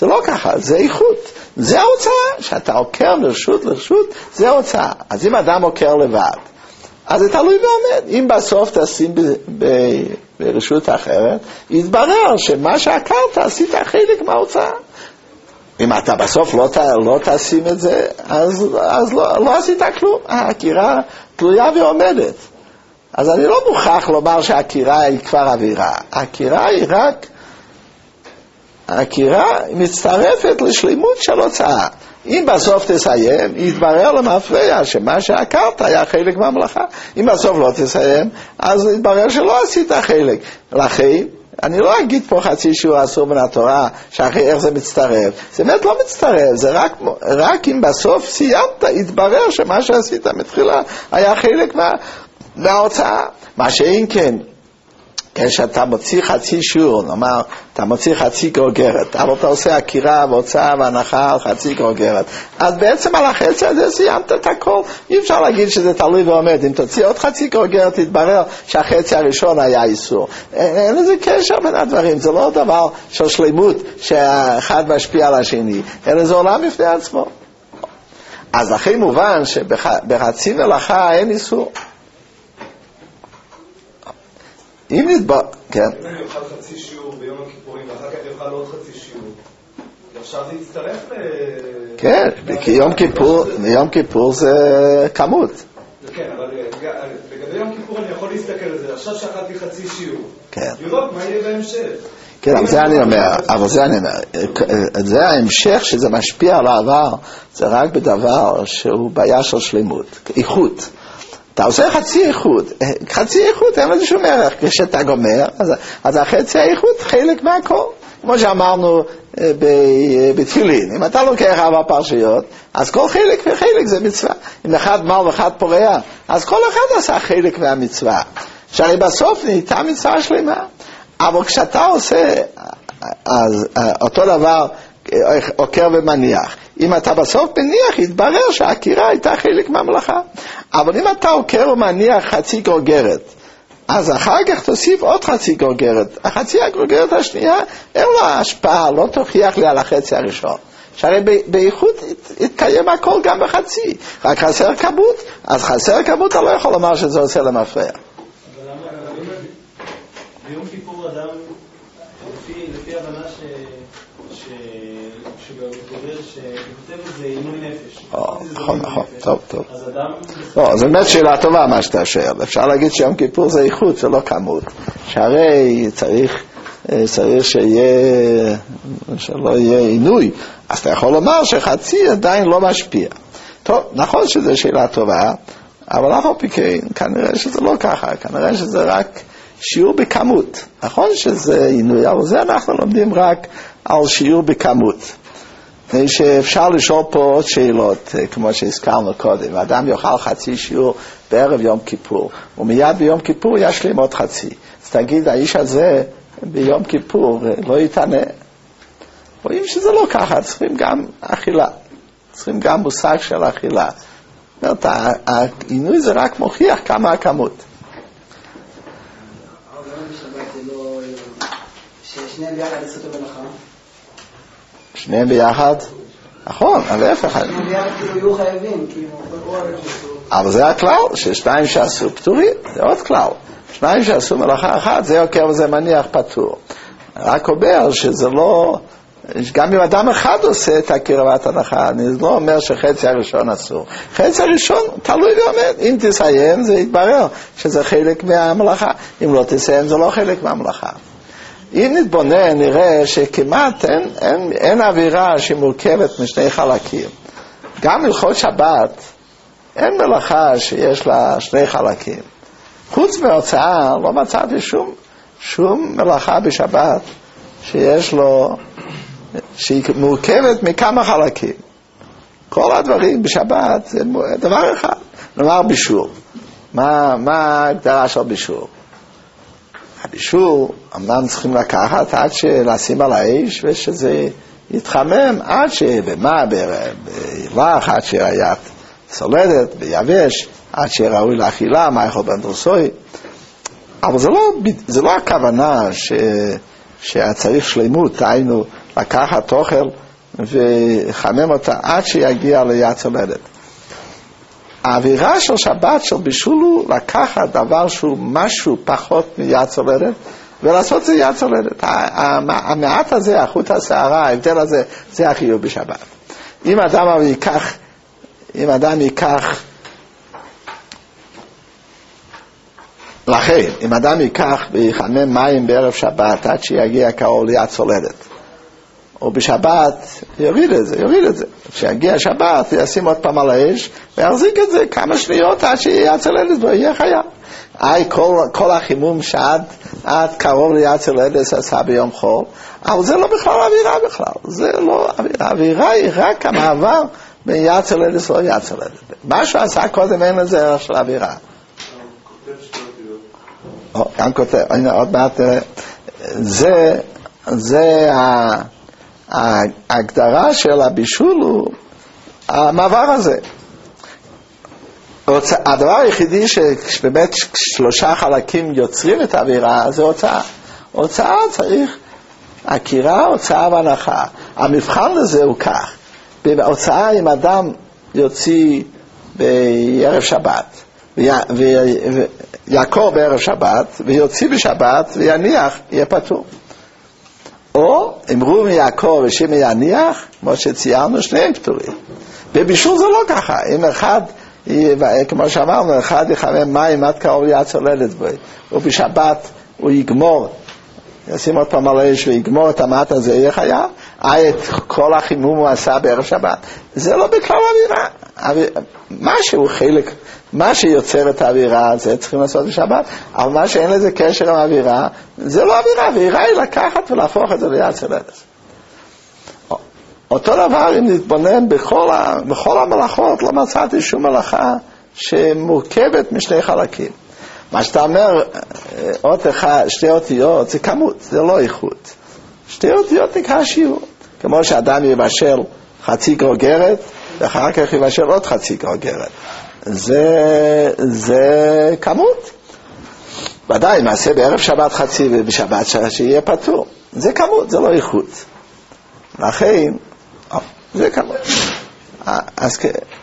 זה לא ככה, זה איכות. זה ההוצאה, שאתה עוקר לרשות לרשות, זה ההוצאה. אז אם אדם עוקר לבד, אז זה תלוי ועומד. אם בסוף תשים ב- ב- ברשות אחרת, יתברר שמה שעקרת עשית חלק מההוצאה. אם אתה בסוף לא, ת, לא תשים את זה, אז, אז לא, לא עשית כלום. העקירה תלויה ועומדת. אז אני לא מוכרח לומר שהעקירה היא כבר אווירה. העקירה היא רק, העקירה מצטרפת לשלימות של הוצאה. אם בסוף תסיים, יתברר למפרע שמה שעקרת היה חלק מהמלאכה. אם בסוף לא תסיים, אז יתברר שלא עשית חלק. לכן, אני לא אגיד פה חצי שיעור אסור מן התורה, שאחרי איך זה מצטרף. זה באמת לא מצטרף, זה רק, רק אם בסוף סיימת, יתברר שמה שעשית מתחילה היה חלק מה, מההוצאה. מה שאין כן, כשאתה מוציא חצי שיעור, נאמר, אתה מוציא חצי גרוגרת, אבל אתה עושה עקירה והוצאה והנחה על חצי גרוגרת, אז בעצם על החצי הזה סיימת את הכל. אי אפשר להגיד שזה תלוי ועומד. אם תוציא עוד חצי גרוגרת, תתברר שהחצי הראשון היה איסור. אין, אין לזה קשר בין הדברים, זה לא דבר של שלמות שהאחד משפיע על השני, אלא זה עולם בפני עצמו. אז לכן מובן שבחצי מלאכה אין איסור. אם נדבר, כן. אם אני אוכל חצי שיעור ביום הכיפורים ואחר כך אני אוכל עוד חצי שיעור, עכשיו זה יצטרף ל... כן, כי יום כיפור, יום כיפור זה כמות. כן, אבל לגבי יום כיפור אני יכול להסתכל על זה. עכשיו שאכלתי חצי שיעור. כן. לראות מה יהיה בהמשך. כן, אבל זה אני אומר, אבל זה אני אומר, זה ההמשך שזה משפיע על העבר, זה רק בדבר שהוא בעיה של שלמות, איכות. אתה עושה חצי איכות, חצי איכות אין לזה שום ערך, כשאתה גומר, אז, אז החצי האיכות חלק מהכל. כמו שאמרנו בתפילין, אם אתה לוקח ארבע פרשיות, אז כל חלק וחלק זה מצווה. אם אחד מר ואחד פורע, אז כל אחד עשה חלק מהמצווה. שהרי בסוף נהייתה מצווה שלמה. אבל כשאתה עושה, אז אותו דבר, עוקר ומניח. אם אתה בסוף מניח, יתברר שהעקירה הייתה חלק מהמלאכה. אבל אם אתה עוקר ומניח חצי גרוגרת, אז אחר כך תוסיף עוד חצי גרוגרת. החצי הגרוגרת השנייה, אין לה השפעה, לא תוכיח לי על החצי הראשון. שהרי באיכות יתקיים הכל גם בחצי. רק חסר כמות, אז חסר כמות, אתה לא יכול לומר שזה עושה למפרע. ביום כיפור אדם, לפי הבנה שכותב את זה עינוי נפש. נכון, נכון, טוב, טוב. אז אדם... לא, זו באמת שאלה טובה מה שאתה שואל. אפשר להגיד שיום כיפור זה איכות, זה לא כמות. שהרי צריך, צריך שיהיה, שלא יהיה עינוי. אז אתה יכול לומר שחצי עדיין לא משפיע. טוב, נכון שזו שאלה טובה, אבל אף על כן, כנראה שזה לא ככה. כנראה שזה רק שיעור בכמות. נכון שזה עינוי, אבל זה אנחנו לומדים רק על שיעור בכמות. שאפשר לשאול פה עוד שאלות, כמו שהזכרנו קודם. האדם יאכל חצי שיעור בערב יום כיפור, ומיד ביום כיפור ישלים עוד חצי. אז תגיד, האיש הזה ביום כיפור לא יתענה. רואים שזה לא ככה, צריכים גם אכילה. צריכים גם מושג של אכילה. זאת אומרת, העינוי זה רק מוכיח כמה הכמות. אבל גם בשבת זה לא... ששניהם ביחד עשו את המלאכה. שניהם ביחד? נכון, אבל להפך. שניהם ביחד כאילו יהיו חייבים, כאילו... אבל זה הכלל, ששניים שעשו פטורים, זה עוד כלל. שניים שעשו מלאכה אחת, זה עוקר וזה מניח פטור. רק אומר שזה לא... גם אם אדם אחד עושה את הקרבת הנחה, אני לא אומר שחצי הראשון אסור. חצי הראשון תלוי ועומד. אם תסיים, זה יתברר שזה חלק מהמלאכה. אם לא תסיים, זה לא חלק מהמלאכה. אם נתבונן, נראה שכמעט אין, אין, אין אווירה שמורכבת משני חלקים. גם הלכות שבת, אין מלאכה שיש לה שני חלקים. חוץ מהוצאה, לא מצאתי שום, שום מלאכה בשבת שיש לו, שהיא מורכבת מכמה חלקים. כל הדברים בשבת זה דבר אחד. נאמר בישור. מה, מה ההגדרה של בישור? הבישור, אמנם צריכים לקחת עד שלשים על האש ושזה יתחמם עד שבמה, בילך, עד שהיה סולדת, ביבש, עד שראוי לאכילה, מה יכול בן דרוסוי. אבל זה לא, זה לא הכוונה ש, שצריך שלמות, היינו לקחת אוכל וחמם אותה עד שיגיע ליד צולדת. האווירה של שבת של בישול הוא לקחת דבר שהוא משהו פחות מיד צולדת ולעשות את זה יד צולדת. המעט הזה, החוט השערה, ההבדל הזה, זה החיוב בשבת. אם אדם ייקח, אם אדם ייקח, לכן, אם אדם ייקח ויחמם מים בערב שבת עד שיגיע קרוב ליד צולדת, או בשבת יוריד את זה, יוריד את זה. כשיגיע שבת ישים עוד פעם על האש ויחזיק את זה כמה שניות עד שיהיה צולדת ויהיה חייב. אי כל, כל החימום שעד עד קרוב ליד צולדת עשה ביום חול, אבל זה לא בכלל אווירה בכלל, זה לא אווירה, האווירה היא רק המעבר בין יד צולדת לא יד צולדת. מה שהוא עשה קודם אין לזה ערך של אווירה. גם כותב, הנה עוד מעט תראה, זה, זה ההגדרה של הבישול הוא המעבר הזה. הדבר היחידי שבאמת שלושה חלקים יוצרים את האווירה זה הוצאה. הוצאה צריך הכירה, הוצאה והנחה. המבחן לזה הוא כך, בהוצאה אם אדם יוציא בערב שבת ויעקור בערב שבת ויוציא בשבת ויניח, יהיה פטור. או אם ראובן יעקור ושמעון יניח, כמו שציירנו, שניהם פטורים. בבישול זה לא ככה. אם אחד, כמו שאמרנו, אחד יחמם מים עד קרוב ליד צולדת בו, ובשבת הוא יגמור, ישים עוד פעם על האש ויגמור את המעט הזה, יהיה חייב. את כל החימום הוא עשה בערב שבת. זה לא בכלל אווירה. מה שהוא חלק, מה שיוצר את האווירה, זה צריכים לעשות בשבת, אבל מה שאין לזה קשר עם האווירה, זה לא אווירה, האווירה היא לקחת ולהפוך את זה ליד צולדת. אותו דבר אם נתבונן בכל, ה, בכל המלאכות, לא מצאתי שום מלאכה שמורכבת משני חלקים. מה שאתה אומר, אות אחד, שתי אותיות, זה כמות, זה לא איכות. שתי אותיות נקרא שיעור. כמו שאדם יבשל חצי גרוגרת, ואחר כך יבשל עוד חצי גרוגרת. זה, זה כמות. ודאי, מעשה בערב שבת חצי ובשבת שיהיה פטור. זה כמות, זה לא איכות. לכן, זה כמות. אז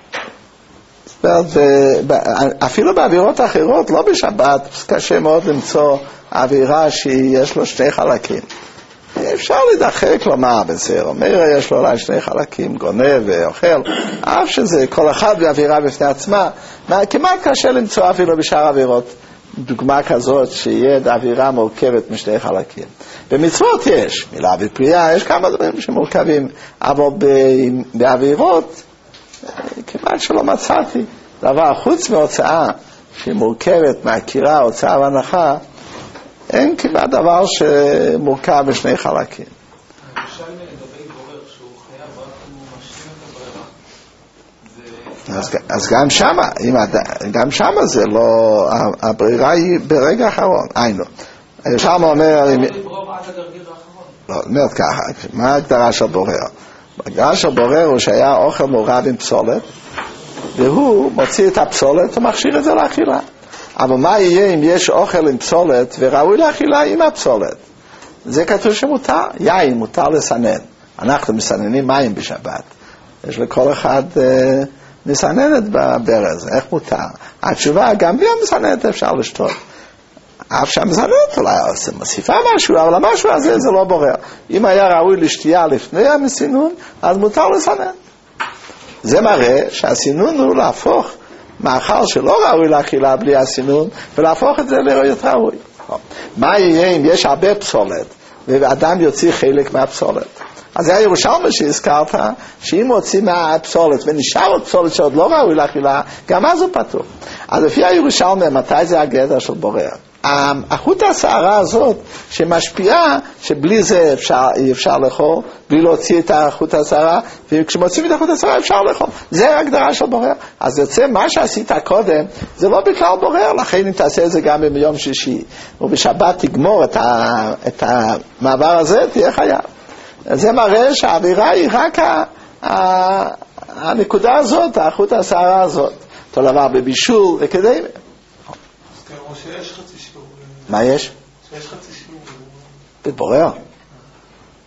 אפילו באווירות אחרות, לא בשבת, קשה מאוד למצוא אווירה שיש לו שני חלקים. אפשר לדחק לומר בסדר, מאיר יש לו אולי שני חלקים, גונב ואוכל, אף שזה כל אחד באווירה בפני עצמה, כמעט קשה למצוא אפילו בשאר אווירות דוגמה כזאת שיהיה אווירה מורכבת משני חלקים. במצוות יש, מילה ופרייה, יש כמה דברים שמורכבים, אבל באווירות כמעט שלא מצאתי דבר חוץ מהוצאה שהיא מורכבת מהכירה, הוצאה והנחה, אין כמעט דבר שמורכב בשני חלקים. למשל לגבי בורר שהוא חייב רק הוא משלים את הברירה. אז גם שמה, גם שמה זה לא, הברירה היא ברגע האחרון, היינו. שמה אומר... למה לברור עד הגרגיר האחרון? לא, אומרת ככה, מה ההגדרה של בורר? ההגדרה של בורר הוא שהיה אוכל מעורב עם פסולת, והוא מוציא את הפסולת ומכשיר את זה לאכילה. אבל מה יהיה אם יש אוכל עם פסולת וראוי לאכילה עם הפסולת? זה כתוב שמותר, יין מותר לסנן. אנחנו מסננים מים בשבת. יש לכל אחד אה, מסננת בברז, איך מותר? התשובה, גם בלי המסננת אפשר לשתות. אף שהמסננת אולי מוסיפה משהו, אבל המשהו הזה זה לא בורר. אם היה ראוי לשתייה לפני המסינון, אז מותר לסנן. זה מראה שהסינון הוא להפוך מאחר שלא ראוי לאכילה בלי הסינון, ולהפוך את זה לראות ראוי. מה יהיה אם יש הרבה פסולת, ואדם יוציא חלק מהפסולת? אז זה הירושלמי שהזכרת, שאם הוציא מהפסולת, ונשאר עוד פסולת שעוד לא ראוי לאכילה, גם אז הוא פטור. אז לפי הירושלמי, מתי זה הגדר של בורר? החוט השערה הזאת שמשפיעה שבלי זה אפשר, אי אפשר לאכול, בלי להוציא את החוט השערה, וכשמוצאים את החוט השערה אפשר לאכול. זה ההגדרה של בורר. אז יוצא מה שעשית קודם, זה לא בכלל בורר, לכן אם תעשה את זה גם ביום שישי, ובשבת תגמור את, ה, את המעבר הזה, תהיה חייב. זה מראה שהאווירה היא רק ה, ה, הנקודה הזאת, החוט השערה הזאת. אותו דבר בבישול וכדי... או שיש חצי שיעור. מה יש? שיש חצי שיעור. בבורר.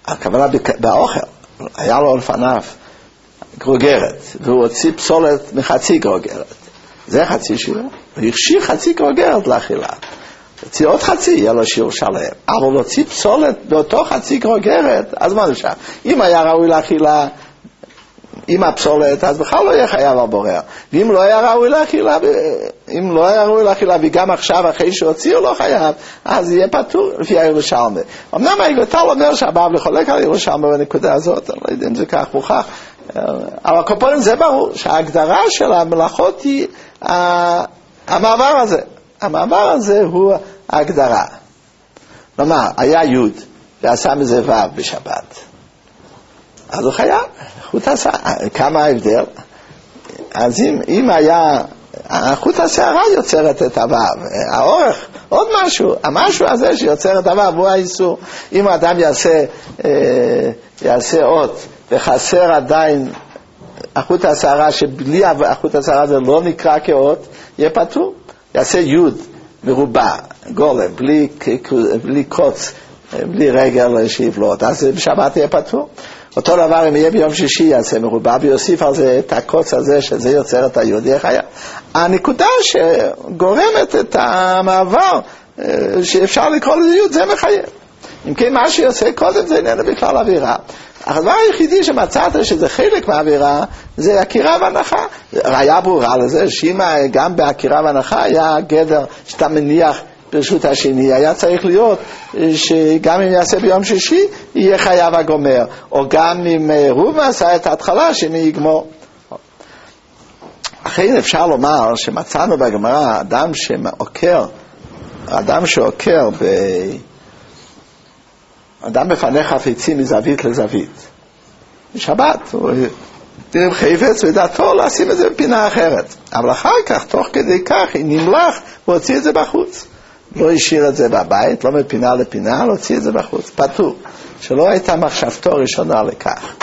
הכוונה באוכל, היה לו לפניו גרוגרת, והוא הוציא פסולת מחצי גרוגרת. זה חצי שיעור. הוא החשיב חצי גרוגרת לאכילה. הוציא עוד חצי, יהיה לו שיעור שלם. אבל להוציא פסולת באותו חצי גרוגרת, אז מה נשאר? אם היה ראוי לאכילה עם הפסולת, אז בכלל לא יהיה חייב על בורר. ואם לא היה ראוי לאכילה, אם לא היה ראוי לאכילה, וגם עכשיו אחרי שהוציאו לא חייב, אז יהיה פטור לפי הירושלמי. אמנם היגותל אומר שהבבלי חולק על הירושלמי בנקודה הזאת, אני לא יודע אם זה כך מוכח, אבל הקופונים זה ברור, שההגדרה של המלאכות היא המעבר הזה. המעבר הזה הוא ההגדרה. כלומר, היה יוד, ועשה מזה וו בשבת. אז הוא חייב, חוט השערה, כמה ההבדל? אז אם, אם היה, חוט השערה יוצרת את הוו, האורך, עוד משהו, המשהו הזה שיוצר את הוו הוא האיסור. אם האדם יעשה, יעשה אות וחסר עדיין החוט השערה, שבלי החוט השערה זה לא נקרא כאות, יהיה פטור. יעשה יוד מרובע, גולם, בלי, בלי קוץ, בלי רגל שיבלוט, אז בשבת יהיה פטור. אותו דבר אם יהיה ביום שישי יעשה מרובע, ויוסיף על זה את הקוץ הזה, שזה יוצר את היוד, יהיה חייב. הנקודה שגורמת את המעבר, שאפשר לקרוא לזה יוד, זה מחייב. אם כן, מה שיוצא קודם זה איננו בכלל אווירה. הדבר היחידי שמצאת שזה חלק מהאווירה, זה הכירה והנחה. ראיה ברורה לזה, שאם גם בהכירה והנחה היה גדר שאתה מניח ברשות השני, היה צריך להיות שגם אם יעשה ביום שישי, יהיה חייב הגומר. או גם אם רוב עשה את ההתחלה, שני יגמור. אחרי אפשר לומר שמצאנו בגמרא, אדם שעוקר, אדם שעוקר ב... אדם בפניך חפצים מזווית לזווית. בשבת, הוא דרך חפץ ודעתו לשים את זה בפינה אחרת. אבל אחר כך, תוך כדי כך, היא נמלח והוציא את זה בחוץ. לא השאיר את זה בבית, לא מפינה לפינה, להוציא את זה בחוץ. פטור. שלא הייתה מחשבתו ראשונה לכך.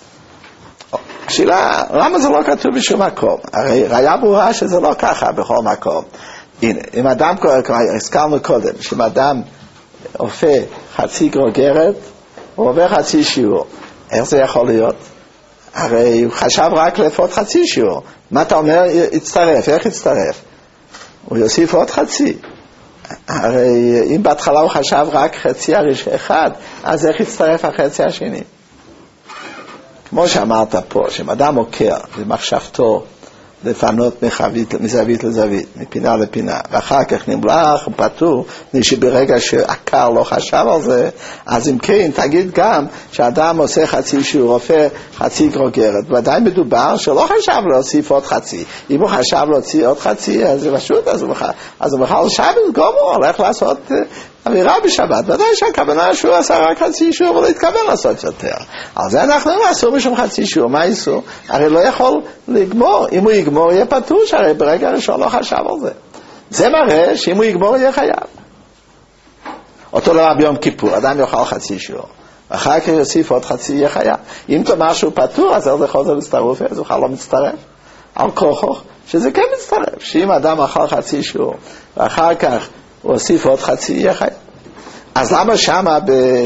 השאלה, למה זה לא כתוב בשום מקום? הרי ראיה ברורה שזה לא ככה בכל מקום. הנה, אם אדם, הזכרנו קודם, שאם אדם אופה חצי גרוגרת, הוא עובר חצי שיעור. איך זה יכול להיות? הרי הוא חשב רק לפחות חצי שיעור. מה אתה אומר? יצטרף. איך יצטרף? הוא יוסיף עוד חצי. הרי אם בהתחלה הוא חשב רק חצי הראשון אחד, אז איך יצטרף החצי השני? כמו שאמרת פה, שאדם עוקר במחשבתו לפנות מחבית, מזווית לזווית, מפינה לפינה, ואחר כך נמלח, פטור, שברגע שעקר לא חשב על זה, אז אם כן, תגיד גם שאדם עושה חצי שיעור, אופה חצי גרוגרת, ודאי מדובר שלא חשב להוסיף עוד חצי. אם הוא חשב להוציא עוד חצי, אז זה פשוט, אז הוא בכלל, אז הוא בכלל שבת גומר, הולך לעשות אווירה בשבת. ודאי שהכוונה שהוא עשה רק חצי שיעור, ולא התכוון לעשות יותר. על זה אנחנו לא אסור משום חצי שיעור. מה איסור? הרי לא יכול לגמור. אם הוא יגמור, יהיה פטור, שהרי ברגע הראשון לא חשב על זה. זה מראה שאם הוא יגמור, יהיה חייב. אותו דבר ביום כיפור, אדם יאכל חצי שיעור. אחר כך יוסיף עוד חצי, יהיה חייב. אם תאמר שהוא פטור, אז זה חוזר להצטרף, אז הוא בכלל לא מצטרף. על כוחו, שזה כן מצטרף. שאם אדם אכל חצי שיעור, ואחר כך הוא הוסיף עוד חצי, יהיה חייב. אז למה שמה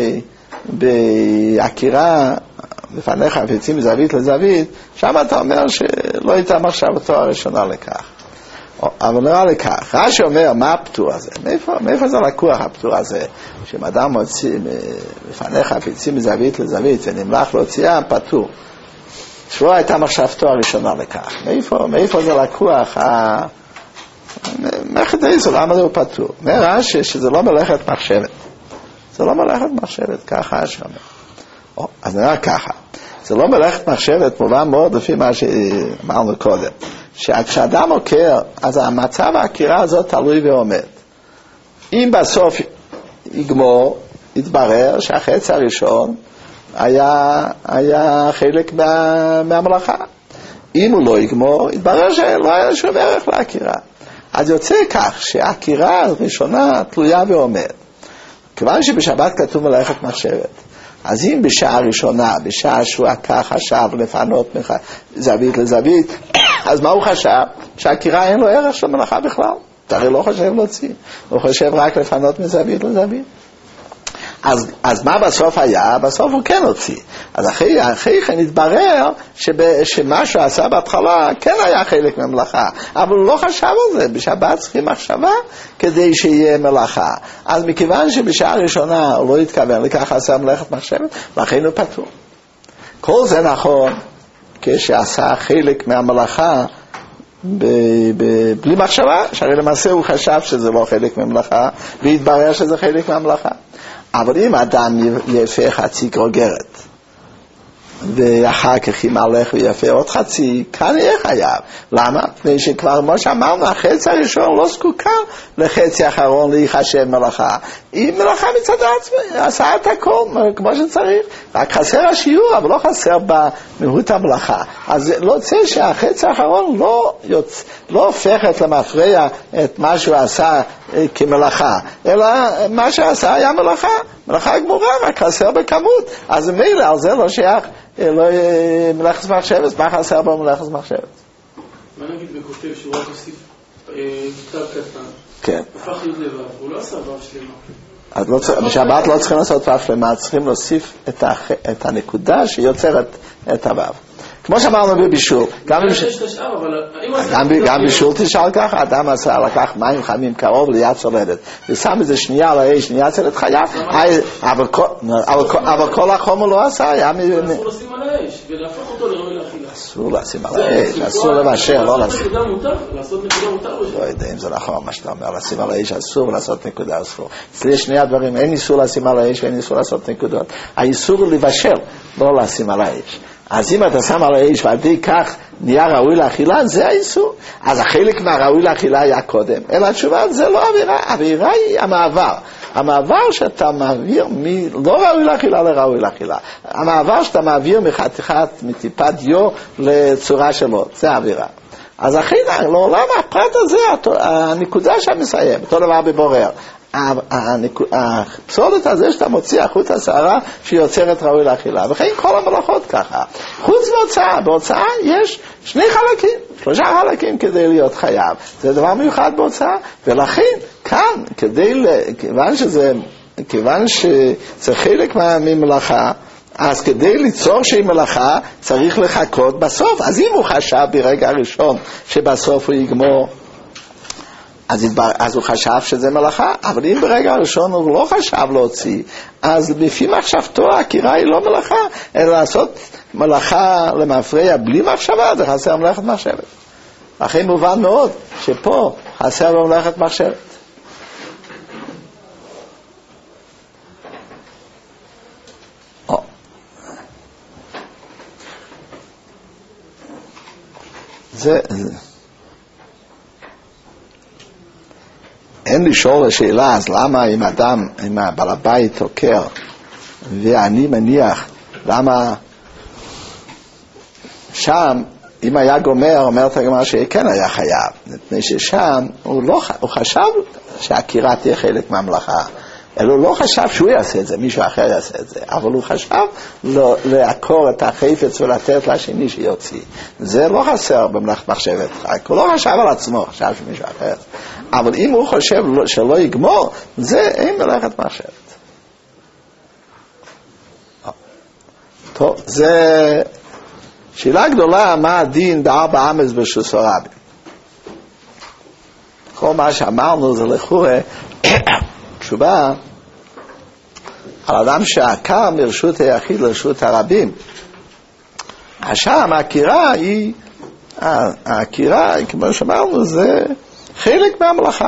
בהכירה לפניך חפצים מזווית לזווית, שמה אתה אומר שלא הייתה מחשבתו הראשונה לכך. אבל נראה לכך, רש"י אומר, מה הפטור הזה? מאיפה, מאיפה זה לקוח הפטור הזה? שאם אדם מוציא לפניך חפצים מזווית לזווית, ונמלח להוציאה, פטור. שלא הייתה מחשבתו הראשונה לכך. מאיפה, מאיפה זה לקוח ה... מחדש, למה זה הוא פטור? אומר רש"י שזה לא מלאכת מחשבת. זה לא מלאכת מחשבת, ככה שאומר. אז נראה ככה. זה לא מלאכת מחשבת, מובן מאוד לפי מה שאמרנו קודם. שכשאדם עוקר, אז המצב העקירה הזאת תלוי ועומד. אם בסוף יגמור, יתברר שהחץ הראשון היה, היה חלק מה, מהמלאכה. אם הוא לא יגמור, יתברר שלא היה שום ערך לעקירה. אז יוצא כך שהעקירה הראשונה תלויה ועומד. כיוון שבשבת כתוב מלאכת מחשבת, אז אם בשעה הראשונה, בשעה שהוא עקר חשב לפנות זווית לזווית, אז מה הוא חשב? שהעקירה אין לו ערך של מלאכה בכלל. אתה הרי לא חושב להוציא, הוא חושב רק לפנות מזווית לזווית. אז, אז מה בסוף היה? בסוף הוא כן הוציא. אז אחרי, אחרי כן התברר שב, שמה שהוא עשה בהתחלה כן היה חלק מהמלאכה, אבל הוא לא חשב על זה. בשבת צריכים מחשבה כדי שיהיה מלאכה. אז מכיוון שבשעה הראשונה הוא לא התכוון לכך עשה מלאכת מחשבת, לכן הוא פטור. כל זה נכון כשעשה חלק מהמלאכה ב, ב, בלי מחשבה, שהרי למעשה הוא חשב שזה לא חלק מהמלאכה, והתברר שזה חלק מהמלאכה. אבל אם אדם יפה חצי גרוגרת, ואחר כך ימלך ויפה עוד חצי, כאן יהיה חייב. למה? מפני שכבר, כמו שאמרנו, החצי הראשון לא זקוקה לחצי האחרון להיחשב מלאכה. היא מלאכה מצד עצמה, עשה את הכל כמו שצריך. רק חסר השיעור, אבל לא חסר במהות המלאכה. אז לא יוצא שהחצי האחרון לא, יוצ... לא הופכת למפריע את מה שהוא עשה כמלאכה, אלא מה שעשה היה מלאכה. מלאכה גמורה, רק חסר בכמות. אז מילא, על זה לא שייך לא מלאכת מחשבת. מה חסר במלאכת מחשבת? מה נגיד בכותב שהוא רק הוסיף כתב קטן? כן. הפך י' לבב, הוא לא עשה וו שלמה. אז לא צריך, בשבת לא צריכים לעשות וו שלמה, צריכים להוסיף את, הח... את הנקודה שיוצרת את הוו. כמו שאמרנו בבישול, גם, גם, גם בישול תשאל ככה, אדם עשה, לקח מים חמים קרוב ליד צולדת, ושם איזה שנייה על האש, שנייה צלת חיה, אבל, אבל כל החומר לא עשה, היה מ... אסור לשים על האש, ולהפוך אותו לראוי לאכילה. אסור לשים על האש, אסור לבשל, לא לשים. לעשות נקודה מותר. לא יודע אם זה נכון מה שאתה אומר, לשים על האש אסור ולעשות נקודה אסור. אצלי יש שני הדברים, אין איסור לשים על האש ואין איסור לעשות נקודות. האיסור הוא לבשל, לא לשים על האש. אז אם אתה שם על האש ועדי כך נהיה ראוי לאכילה, זה האיסור. אז החלק מהראוי לאכילה היה קודם. אלא התשובה, זה לא אווירה, האווירה היא המעבר. המעבר שאתה מעביר מלא ראוי לאכילה לראוי לאכילה. המעבר שאתה מעביר מחתיכת, מטיפת דיו לצורה שלו, זה האווירה. אז אחרי לעולם הפרט הזה, הנקודה שמסיים, אותו דבר בבורר. הפסולת הזה שאתה מוציא החוץ השערה שיוצרת ראוי לאכילה, וכן כל המלאכות ככה. חוץ מהוצאה, בהוצאה יש שני חלקים, שלושה חלקים כדי להיות חייב. זה דבר מיוחד בהוצאה, ולכן כאן, כדי, כיוון שזה, כיוון שזה חלק ממלאכה, אז כדי ליצור שהיא מלאכה צריך לחכות בסוף. אז אם הוא חשב ברגע הראשון שבסוף הוא יגמור, אז, אז הוא חשב שזה מלאכה, אבל אם ברגע הראשון הוא לא חשב להוציא, אז לפי מחשבתו הקירה היא לא מלאכה, אלא לעשות מלאכה למפריע בלי מחשבה, זה חסר מלאכת מחשבת. לכן מובן מאוד שפה חסר במלאכת מחשבת. זה... זה. אין לשאול השאלה, אז למה אם אדם, אם הבעל הבית תוקר, ואני מניח, למה שם, אם היה גומר, אומרת הגמרא שכן היה חייב, מפני ששם הוא, לא, הוא חשב שהקירה תהיה חלק מהמלאכה, אלא הוא לא חשב שהוא יעשה את זה, מישהו אחר יעשה את זה, אבל הוא חשב לא, לעקור את החפץ ולתת לשני שיוציא. זה לא חסר במלאכת מחשבת, הוא לא חשב על עצמו, חשב שמישהו אחר. אבל אם הוא חושב שלא יגמור, זה אין מלאכת מחשבת. טוב, זה שאלה גדולה, מה הדין בארבע אמס בשוסו רבי. כל מה שאמרנו זה לכאורה תשובה על אדם שעקר מרשות היחיד לרשות הרבים. שם העקירה היא, העקירה, כמו שאמרנו, זה חלק מהמלאכה.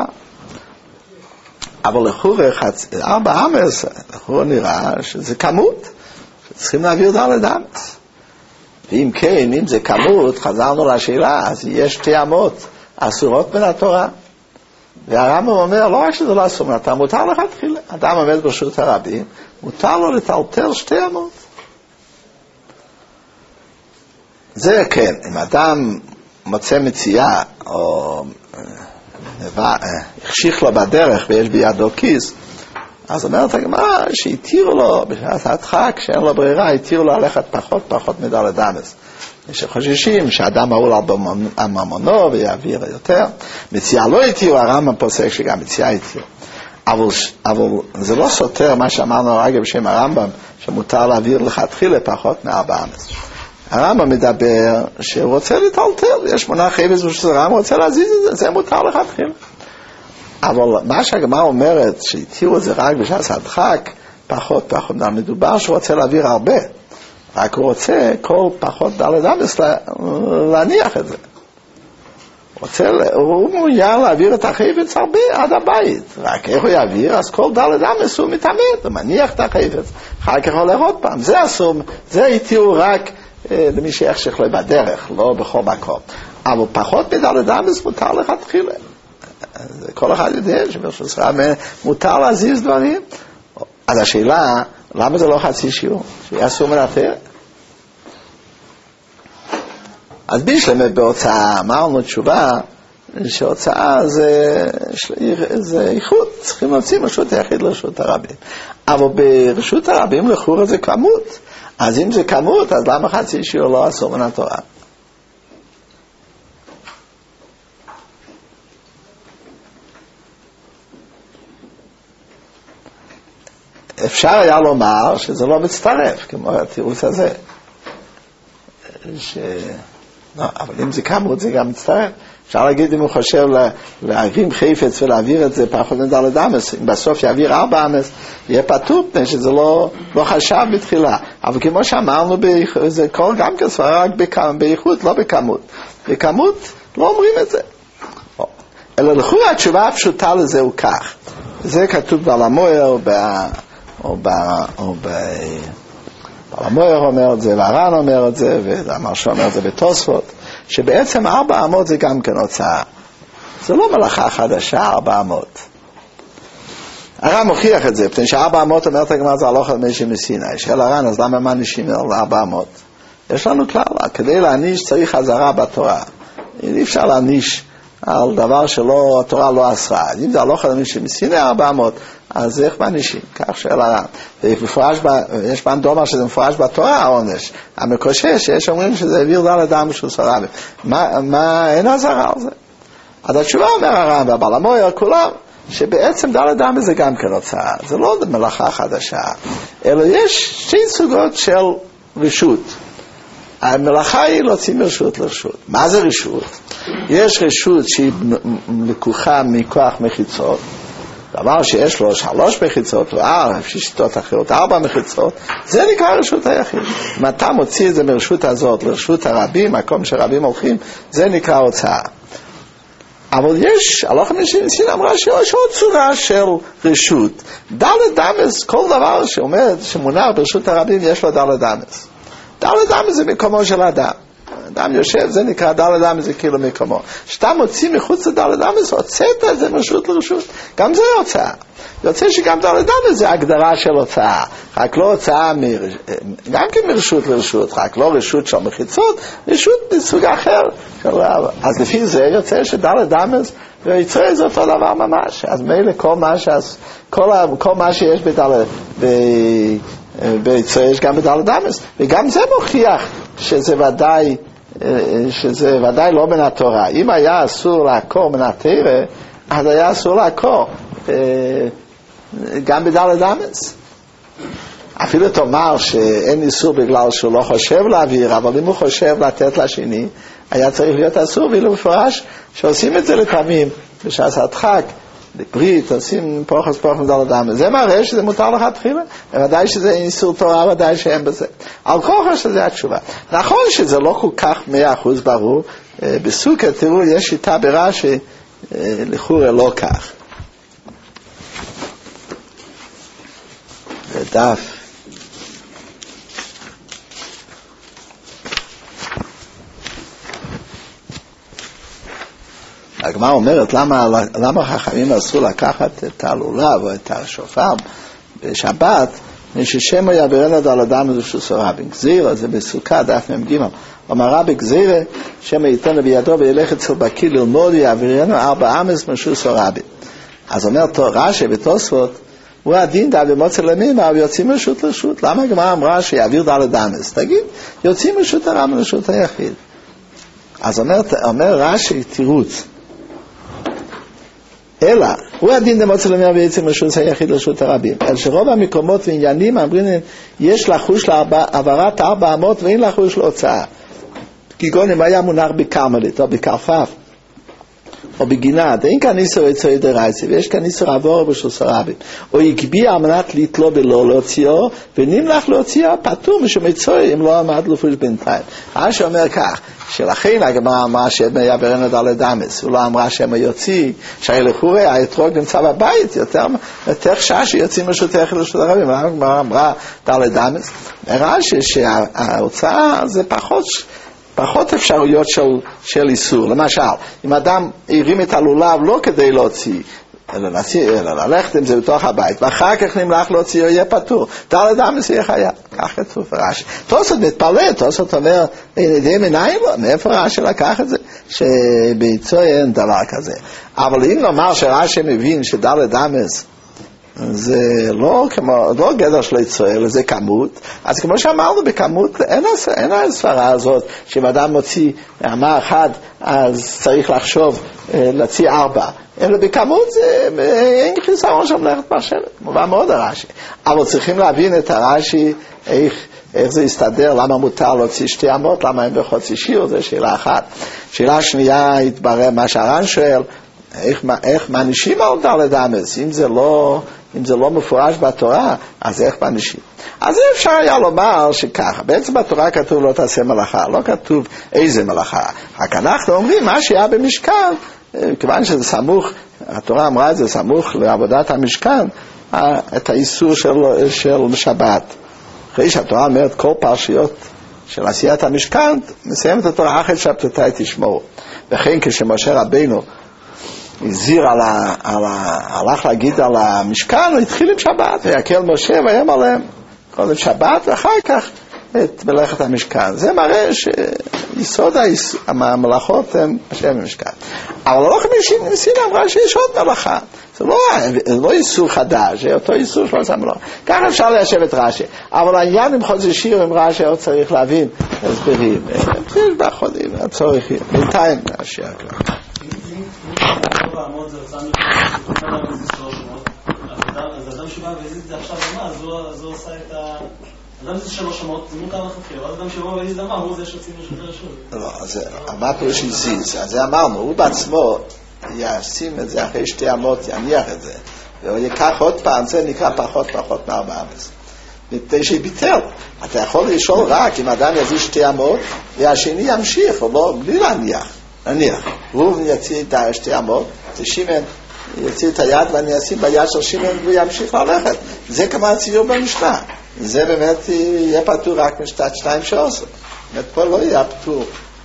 אבל לכאורה ארבע אמס, לכאורה נראה שזה כמות, שצריכים להעביר דלת אמס. ואם כן, אם זה כמות, חזרנו לשאלה, אז יש שתי אמות אסורות מן התורה. והרמב"ם אומר, לא רק שזה לא אסור מן התורה, מותר לך תחילה. אדם עומד ברשות הרבים, מותר לו לטלטל שתי אמות. זה כן, אם אדם מוצא מציאה, או החשיך לו בדרך ויש בידו כיס, אז אומרת הגמרא שהתירו לו בשעת הדחק, שאין לו ברירה, התירו לו ללכת פחות פחות מדלת אמס. יש חוששים שאדם מעול על ממונו ויעביר יותר. מציאה לא התירו, הרמב"ם פוסק שגם מציאה התירו. אבל, אבל זה לא סותר מה שאמרנו אגב בשם הרמב"ם, שמותר להעביר לכתחילה פחות מארבע אמס. הרמב"ם מדבר שהוא רוצה לטלטל, יש מונח חפץ ושזרם, הוא רוצה להזיז את זה, זה מותר לכתחילה. אבל מה שהגמרא אומרת, שהתירו את זה רק בשעת הדחק, פחות פחות, מדובר שהוא רוצה להעביר הרבה, רק הוא רוצה כל פחות דלת אמס להניח את זה. רוצה, הוא מעוניין להעביר את החפץ הרבה עד הבית, רק איך הוא יעביר? אז כל דלת אמס הוא מתאמן, הוא מניח את החפץ, אחר כך הולך עוד פעם, זה אסור, זה התירו רק אה, למי שיחשך לו בדרך, לא בכל מקום. אבל פחות מדלת אמס מותר לכתחילה. כל אחד יודע שברשות ישראל מותר להזיז דברים. אז השאלה, למה זה לא חצי שיעור? שיהיה אסור מנתר? אז בישלמה בהוצאה, אמרנו תשובה, שהוצאה זה, זה איכות, צריכים להוציא מרשות היחיד לרשות הרבים. אבל ברשות הרבים לחור זה כמות. אז אם זה כמות, אז למה חצי שיעור לא אסור מן התורה? אפשר היה לומר שזה לא מצטרף, כמו התירוץ הזה. ש... לא, אבל אם זה כמות זה גם מצטרף. אפשר להגיד אם הוא חושב להרים חפץ ולהעביר את זה פחות מדלת אמס, אם בסוף יעביר ארבע אמס, יהיה פטור, פני שזה לא, לא חשב בתחילה. אבל כמו שאמרנו, זה קורה גם כסברה רק באיכות, לא בכמות. בכמות לא אומרים את זה. אלא לכאורה התשובה הפשוטה לזה הוא כך. זה כתוב בעלמויר, או ב... או ב... או ב... בעלמויר אומר את זה, והר"ן אומר את זה, והמרש"א אומר את זה בתוספות, שבעצם ארבע אמות זה גם כן הוצאה. זה לא מלאכה חדשה, ארבע אמות. הר"ן מוכיח את זה, פתאום שארבע אמות אומרת הגמרא זה הלוך על מישהו מסיני. שאל הר"ן, אז למה מענישים על ארבע אמות? יש לנו כלל, כדי להעניש צריך חזרה בתורה. אי אפשר להעניש על דבר שלא, התורה לא אסרה. אם זה הלוך על מישהו מסיני ארבע אמות, אז איך מענישים? כך שאל הר"ן. יש פעם דומה שזה מפורש בתורה העונש. המקושש שיש אומרים שזה העביר דלת אמס של סרבי. מה, מה, אין עזרה על זה. אז התשובה אומר הר"ן והבעלמויר כולם, שבעצם דלת אמס זה גם כן הוצאה. זה לא מלאכה חדשה, אלא יש שתי סוגות של רשות. המלאכה היא להוציא מרשות לרשות. מה זה רשות? יש רשות שהיא לקוחה מכוח מחיצות, דבר שיש לו שלוש מחיצות, או ארבע, שיטות אחרות, ארבע מחיצות, זה נקרא רשות היחיד. אם אתה מוציא את זה מרשות הזאת לרשות הרבים, מקום שרבים הולכים, זה נקרא הוצאה. אבל יש, הלוך המסין אמרה שיש עוד צורה של רשות. דלת אמס, כל דבר שעומד, שמונח ברשות הרבים, יש לו דלת אמס. דלת אמס זה מקומו של האדם. אדם יושב, זה נקרא דלת אמס, זה כאילו מקומו. שאתה מוציא מחוץ לדלת אמס, הוצאת את זה מרשות לרשות. גם זה הוצאה. יוצא שגם דלת אמס זה הגדרה של הוצאה. רק לא הוצאה, מ... גם כן מרשות לרשות, רק לא רשות של מחיצות, רשות מסוג אחר. אז לפי זה יוצא שדלת אמס ויצא זה אותו דבר ממש. אז מילא כל מה, ש... כל, ה... כל מה שיש בדלת... ב... בישראל יש גם בדלת אמס, וגם זה מוכיח שזה ודאי, שזה ודאי לא מן התורה. אם היה אסור לעקור מן התורה, אז היה אסור לעקור גם בדלת אמס. אפילו תאמר שאין איסור בגלל שהוא לא חושב להעביר, אבל אם הוא חושב לתת לשני, היה צריך להיות אסור, ואילו מפורש שעושים את זה לפעמים, בשעת הדחק, ברית, עושים פרוחס פרוחס מדלת אמס. זה מראה שזה מותר לך תחילה. ודאי שזה איסור תורה, ודאי שאין בזה. על כוחו שזה התשובה. נכון שזה לא כל כך מאה אחוז ברור. בסוכה, תראו, יש שיטה ברש"י, לכאורה לא כך. זה דף. הגמרא אומרת, למה, למה חכמים אסור לקחת את הלולב או את השופר בשבת, ששמו יעבירנה דלת אמס של סורבים. גזירה, זה בסוכה, דף מ"ג. אומר רבי גזירה, שמו ייתן בידו וילך אצל בקיא ללמוד, יעבירנו ארבע אמס משל סורבים. אז אומר רש"י בתוספות, הוא הדין דה במוצא למימה, ויוצאים מרשות לרשות. למה הגמרא אמרה שיעביר דלת אמס? תגיד, יוצאים מרשות הרבים לרשות היחיד. אז אומר, אומר רש"י תירוץ, אלא, הוא הדין דמוצא למאה בעצם רשות היחיד לרשות הרבים. על שרוב המקומות ועניינים אמרים, יש לחוש לעברת ארבע אמות ואין לחוש להוצאה. כגון אם היה מונח בקרמלית או בקרפף או בגינת, אין כאן איסור יצואי דרייסי, ויש כאן איסור עבור בשלוש רבים. או יקביע על מנת לתלו בלא להוציאו, ונמלך להוציאו, פטור משום יצואי, אם לא עמד לפוש בינתיים. רש"י אומר כך, שלכן הגמרא אמרה שהם יעברנו דלת אמס, הוא לא אמרה שהם יוציא, שהרי לכאורה האתרוג נמצא בבית, יותר, יותר שעה שיוצאים רשות היחיד לרשות הרבים, הגמרא אמרה דלת אמס. רש"י שההוצאה זה פחות... פחות אפשרויות של, של איסור. למשל, אם אדם הרים את הלולב לא כדי להוציא, אלא, להוציא, אלא ללכת עם זה בתוך הבית, ואחר כך נמלך להוציא, הוא יהיה פטור. דלת אמס יהיה חייב. כך כתוב רש"י. תוספות מתפלא, תוספות אומר, די מנין לו, מאיפה רש"י לקח את זה? שביצוע אין דבר כזה. אבל אם נאמר שרש"י מבין שדלת אמס, זה לא כמו, לא גדר של ישראל, זה כמות. אז כמו שאמרנו, בכמות אין, אין הספרה הזאת, שאם אדם מוציא אמה אחד, אז צריך לחשוב להוציא ארבע. אלא בכמות זה, אין חיסרון שם ללכת בשבט. מובן מאוד הרש"י. אבל צריכים להבין את הרש"י, איך, איך זה יסתדר, למה מותר להוציא שתי אמות, למה אין בחוצי שיר, זה שאלה אחת. שאלה שנייה, התברר מה שהר"ן שואל, איך, איך מענישים על דלת אמס, אם זה לא... אם זה לא מפורש בתורה, אז איך מענישים? אז אפשר היה לומר שככה, בעצם בתורה כתוב לא תעשה מלאכה, לא כתוב איזה מלאכה. רק אנחנו אומרים, מה שהיה במשכן, כיוון שזה סמוך, התורה אמרה את זה סמוך לעבודת המשכן, את האיסור של, של שבת. אחרי שהתורה אומרת כל פרשיות של עשיית המשכן, מסיימת התורה, אחרי שבתותי תשמעו. וכן כשמשה רבינו, הזיר על ה, על ה, הלך להגיד על המשכן, הוא התחיל עם שבת, ויקל משה והם עליהם קודם שבת, ואחר כך את מלאכת המשכן. זה מראה שיסוד המלאכות הם השם המשכן. אבל לא חמישים ניסינה אמרה שיש עוד מלאכה. זה לא, לא איסור חדש, זה אותו איסור שלא עושה מלאכה. ככה אפשר ליישב את רש"י. אבל העניין עם חוזר שיר עם רש"י עוד צריך להבין הסברים. יש באחרונים, הצורך, בינתיים השיר כבר. לעמוד זה רצה מלכות, זה שלוש אמות. אז אדם שבא והזיז את זה עכשיו אמה, אז הוא עושה את ה... אדם זה שלוש אמות, זה מותר לחפיר, אז אדם שבא והזיז אמה, הוא זה שיוצאים רשות לרשות. לא, אז מה פירוש הזיז? אז זה אמרנו, הוא בעצמו ישים את זה אחרי שתי אמות, יניח את זה, והוא ייקח עוד פעם, זה נקרא פחות פחות מארבע אמס. מפני שביטל. אתה יכול לשאול רק אם אדם יזיז שתי אמות, והשני ימשיך, או לא, בלי להניח. נניח, הוא יציא את שתי אמות, ושימן יציא את היד ואני אשים ביד של שימן והוא ימשיך ללכת. זה כמו הציור במשנה. זה באמת יהיה פטור רק משתת שתיים שעושה. באמת פה לא יהיה פטור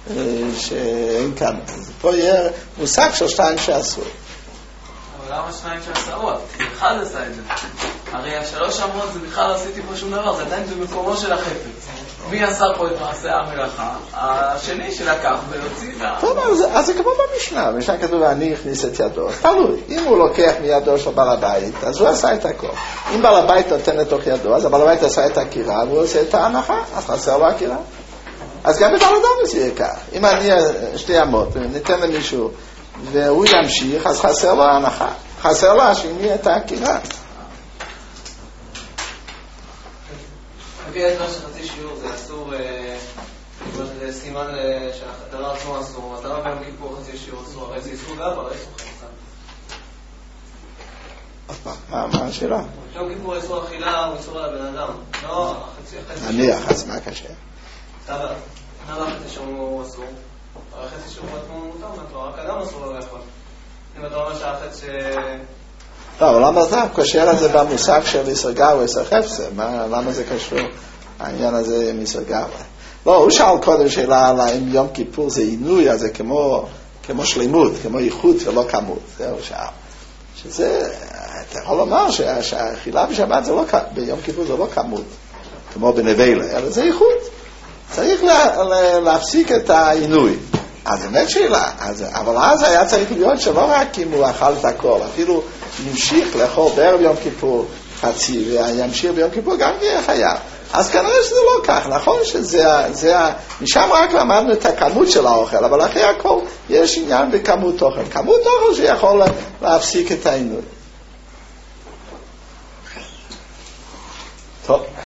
שאין כאן. פה יהיה מושג של שתיים שעשו. אבל למה שניים שעשרות? כי אחד עשה את זה. הרי השלוש אמות זה בכלל לא עשיתי פה שום דבר, זה עדיין במקומו של החפץ. מי עשה פה את מעשה המלאכה? השני שלקח ויוציא וה... טוב, אז זה כמו במשנה. במשנה כתוב, אני הכניס את ידו. תלוי. אם הוא לוקח מידו של בעל הבית, אז הוא עשה את הכל. אם בעל הבית נותן לתוך ידו, אז בעל הבית עשה את הקירה, והוא עושה את ההנחה, אז חסר לו הקירה. אז גם בדל אדם זה יהיה כך. אם אני שתי אמות, ניתן למישהו, והוא ימשיך, אז חסר לו ההנחה. חסר לו השני את הקירה. לפי ההסבר של חצי שיעור זה אסור, זה סימן שהדבר עצמו אסור, אז למה ביום כיפור חצי שיעור אסור? הרי זה איסור גב, הרי איסור חמצה. מה השאלה? ביום כיפור איסור אכילה הוא איסור על הבן אדם, לא חצי שיעור. נניח, אז מה קשה? למה חצי שיעור הוא אסור? הרי חצי שיעור עצמו מותר, רק אדם אסור לו לאכול. אם אתה אומר שהחצי... לא, אבל למה זה קושר על זה במושג של איסור גב או איסור חפצה? למה זה קשור? העניין הזה עם איסור גב. לא, הוא שאל קודם שאלה על האם יום כיפור זה עינוי, אז זה כמו, כמו שלימות, כמו איכות ולא כמות. זה הוא שאל. שזה, אתה יכול לומר שהאכילה בשבת זה לא, ביום כיפור זה לא כמות, כמו בנבלה, אלא זה איכות. צריך לה, לה, להפסיק את העינוי. אז באמת שאלה, אז, אבל אז היה צריך להיות שלא רק אם הוא אכל את הכל, אפילו ימשיך לאכול בערב יום כיפור חצי, וימשיך ביום כיפור גם יהיה חייב. אז כנראה שזה לא כך, נכון שזה, זה, משם רק למדנו את הכמות של האוכל, אבל אחרי הכל יש עניין בכמות אוכל. כמות אוכל שיכול להפסיק את העינוי.